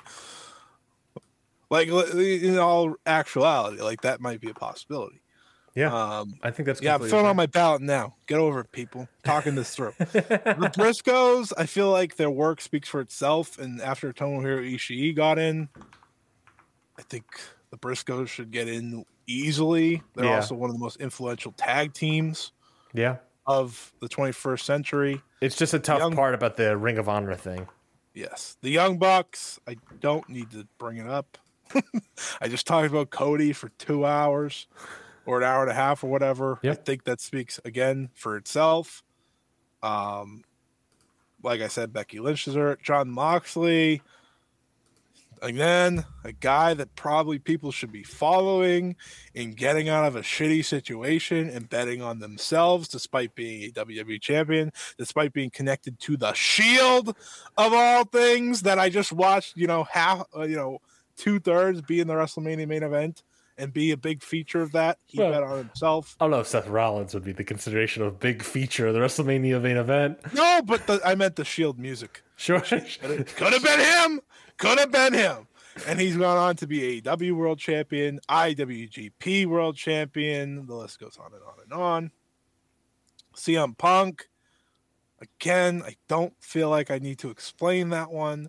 Like, in all actuality, like, that might be a possibility. Yeah. Um, I think that's yeah, I'm completely filling fair. on my ballot now. Get over it, people. Talking this through. The Briscoes, I feel like their work speaks for itself. And after Tomohiro Ishii got in, I think the Briscoes should get in easily. They're Yeah. also one of the most influential tag teams Yeah. of the twenty-first century. It's just a tough Young- part about the Ring of Honor thing. Yes. The Young Bucks, I don't need to bring it up. I just talked about Cody for two hours or an hour and a half or whatever. Yep. I think that speaks again for itself. Um, like I said, Becky Lynch is hurt. John Moxley, again, a guy that probably people should be following in getting out of a shitty situation and betting on themselves, despite being a W W E champion, despite being connected to the Shield of all things that I just watched, you know, half, uh, you know, two thirds be in the WrestleMania main event and be a big feature of that. He Well, bet on himself. I don't know if Seth Rollins would be the consideration of a big feature of the WrestleMania main event. No, but the, I meant the Shield music. Sure. Could have been him. Could have been him. And he's gone on to be A E W World Champion, I W G P World Champion. The list goes on and on and on. C M Punk. Again, I don't feel like I need to explain that one.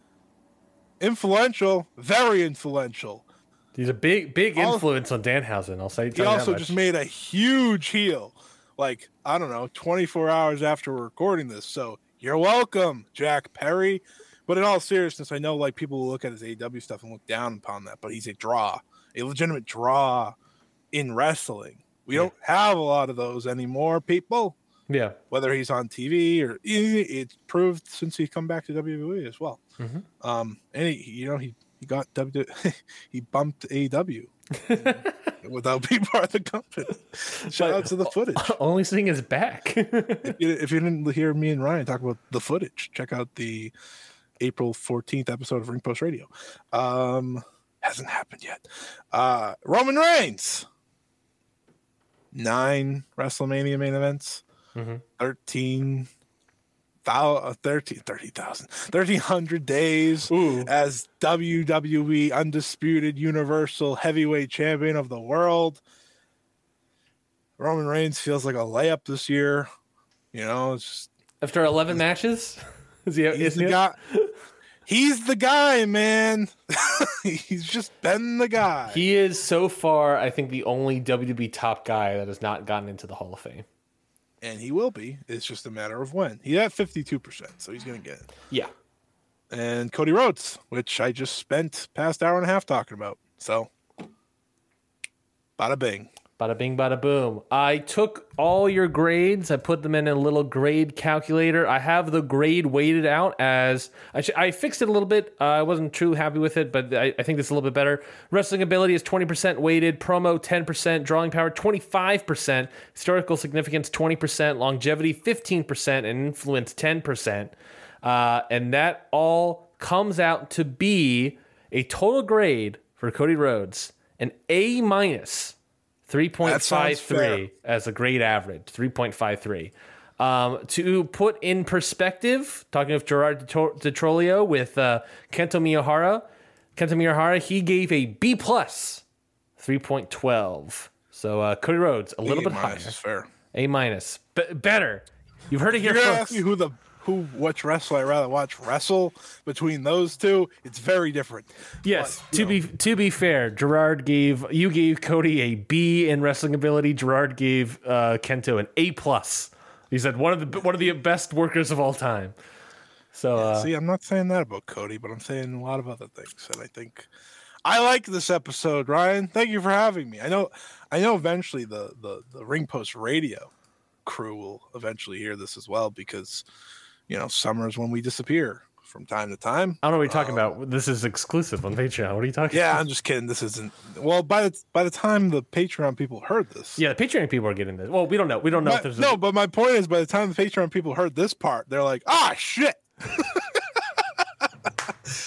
Influential, very influential. He's a big, big Al- influence on Danhausen. I'll say. He tell you that also much. just made a huge heel, like, I don't know, twenty-four hours after we're recording this. So you're welcome, Jack Perry. But in all seriousness, I know like people will look at his A E W stuff and look down upon that, but he's a draw, a legitimate draw in wrestling. We Yeah. don't have a lot of those anymore, people. Yeah. Whether he's on T V or it's proved since he's come back to W W E as well. Mhm. Um, and he, you know, he he got W, he bumped A E W without being part of the company. Shout out to the footage. Only seeing his back. If you, if you didn't hear me and Ryan talk about the footage, check out the April fourteenth episode of Ring Post Radio. Um, hasn't happened yet. Uh, Roman Reigns, nine WrestleMania main events, Mhm. thirteen, thou- thirteen, thirty thousand, thirteen hundred days Ooh. as W W E Undisputed Universal Heavyweight Champion of the world. Roman Reigns feels like a layup this year. You know, it's just, After eleven matches, is he? he's Is the he guy. He's the guy, man. He's just been the guy. He is so far, I think, the only W W E top guy that has not gotten into the Hall of Fame. And he will be. It's just a matter of when. He's at fifty-two percent, so he's going to get it. Yeah. And Cody Rhodes, which I just spent past hour and a half talking about. So, bada bing. Bada bing, bada boom. I took all your grades. I put them in a little grade calculator. I have the grade weighted out as I, sh- I fixed it a little bit. Uh, I wasn't too happy with it, but I, I think this is a little bit better. Wrestling ability is twenty percent weighted, promo ten percent, drawing power twenty-five percent, historical significance twenty percent, longevity fifteen percent, and influence ten percent. Uh, and that all comes out to be a total grade for Cody Rhodes, an A minus. three point five three as a grade average, three point five three. Um, to put in perspective, talking of Gerard DiTrolio with uh, Kento Miyahara, Kento Miyahara, he gave a B plus, three point one two. So uh, Cody Rhodes, a little A bit minus higher. is fair. A minus. B- better. You've heard it here You're gonna first. ask me who the who which wrestler I rather watch wrestle between those two. It's very different. Yes, But, to you be to be fair, Gerard gave you gave Cody a B in wrestling ability. Gerard gave uh, Kento an A plus. He said one of the one of the best workers of all time. So uh, See, I'm not saying that about Cody, but I'm saying a lot of other things. And I think I like this episode, Ryan. Thank you for having me. I know, I know. Eventually, the the the Ring Post Radio crew will eventually hear this as well because you know summer is when we disappear from time to time. I don't know what you're talking Um, about. This is exclusive on Patreon. What are you talking Yeah, about? I'm just kidding. This isn't. Well, by the by the time the Patreon people heard this, Yeah, the Patreon people are getting this. Well, we don't know. We don't know my- if there's no. a, But my point is, by the time the Patreon people heard this part, they're like, ah, shit.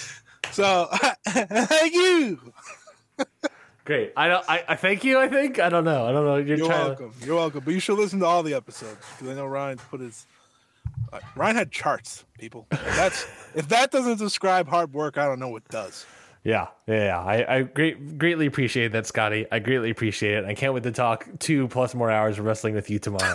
So thank you. Great. I don't. I, I thank you. I think. I don't know. I don't know. You're, You're trying welcome. You're welcome. But you should listen to all the episodes because I know Ryan put his. Uh, Ryan had charts, people. If that's if that doesn't describe hard work, I don't know what does. To, yeah. Yeah. Yeah. I, I great greatly appreciate that, Scotty. I greatly appreciate it. I can't wait to talk two plus more hours of wrestling with you tomorrow.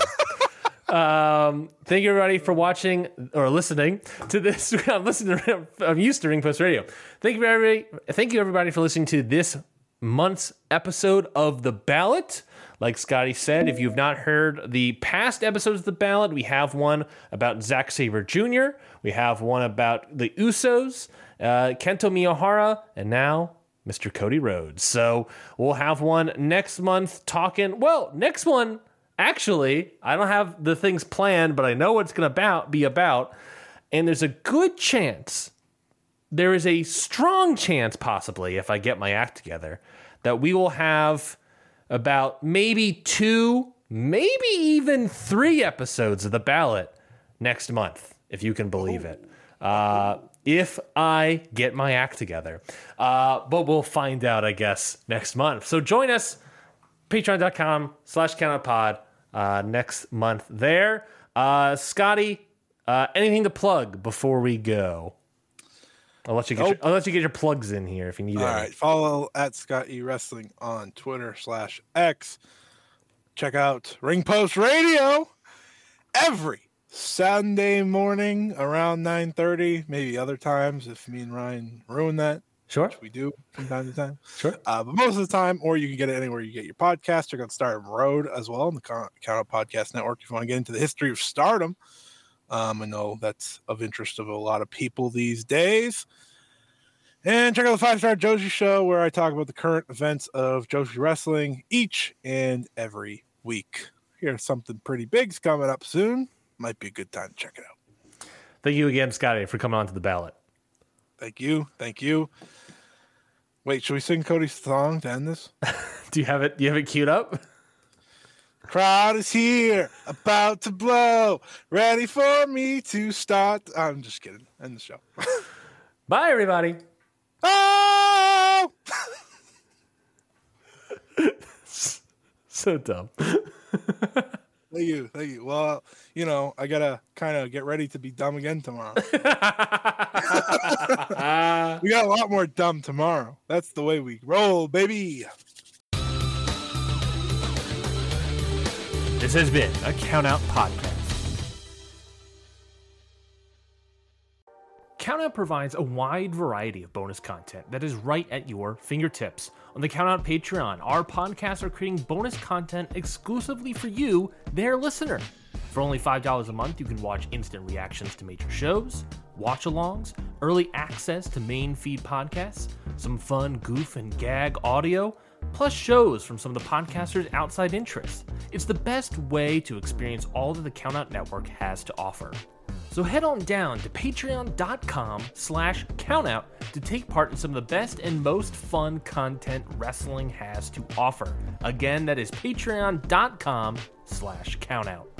um, thank you everybody for watching or listening to this. I'm listening. I'm used to Ring Post Radio. Thank you everybody. Thank you everybody for listening to this month's episode of The Ballot. Like Scotty said, if you've not heard the past episodes of The Ballot, we have one about Zack Sabre Junior We have one about the Usos, uh, Kento Miyahara, and now Mister Cody Rhodes. So we'll have one next month talking. Well, next one, actually, I don't have the things planned, but I know what it's going to be about. And there's a good chance, there is a strong chance, possibly, if I get my act together, that we will have about maybe two, maybe even three episodes of The Ballot next month, if you can believe it. Uh, if I get my act together. Uh, but we'll find out, I guess, next month. So join us, patreon.com slash countoutpod uh, next month there. Uh, Scotty, uh, anything to plug before we go? I'll let you get Nope. your, I'll let you get your plugs in here if you need All any. right, follow at Scott E Wrestling on Twitter slash X. Check out Ring Post Radio every Sunday morning around nine thirty. Maybe other times if me and Ryan ruin that, Sure. which we do from time to time. Sure. Uh, but most of the time, or you can get it anywhere you get your podcast. Check out Stardom Road as well on the Count Out Podcast Network if you want to get into the history of Stardom. Um, I know that's of interest of a lot of people these days. And check out the Five Star Joshi Show, where I talk about the current events of Joshi Wrestling each and every week. Here's something pretty big's coming up soon. Might be a good time to check it out. Thank you again, Scotty, for coming on to The Ballot. Thank you. Thank you. Wait, should we sing Cody's song to end this? Do you have it? Do you have it queued up? Crowd is here, about to blow, ready for me to start. I'm just kidding. End the show. Bye, everybody. Oh! So dumb. Thank you. Thank you. Well, you know, I got to kind of get ready to be dumb again tomorrow. We got a lot more dumb tomorrow. That's the way we roll, baby. This has been a Count Out Podcast. Count Out provides a wide variety of bonus content that is right at your fingertips. On the Count Out Patreon, our podcasts are creating bonus content exclusively for you, their listener. For only five dollars a month, you can watch instant reactions to major shows, watch-alongs, early access to main feed podcasts, some fun goof and gag audio, plus shows from some of the podcasters' outside interests. It's the best way to experience all that the Count Out Network has to offer. So head on down to patreon.com slash countout to take part in some of the best and most fun content wrestling has to offer. Again, that is patreon.com slash countout.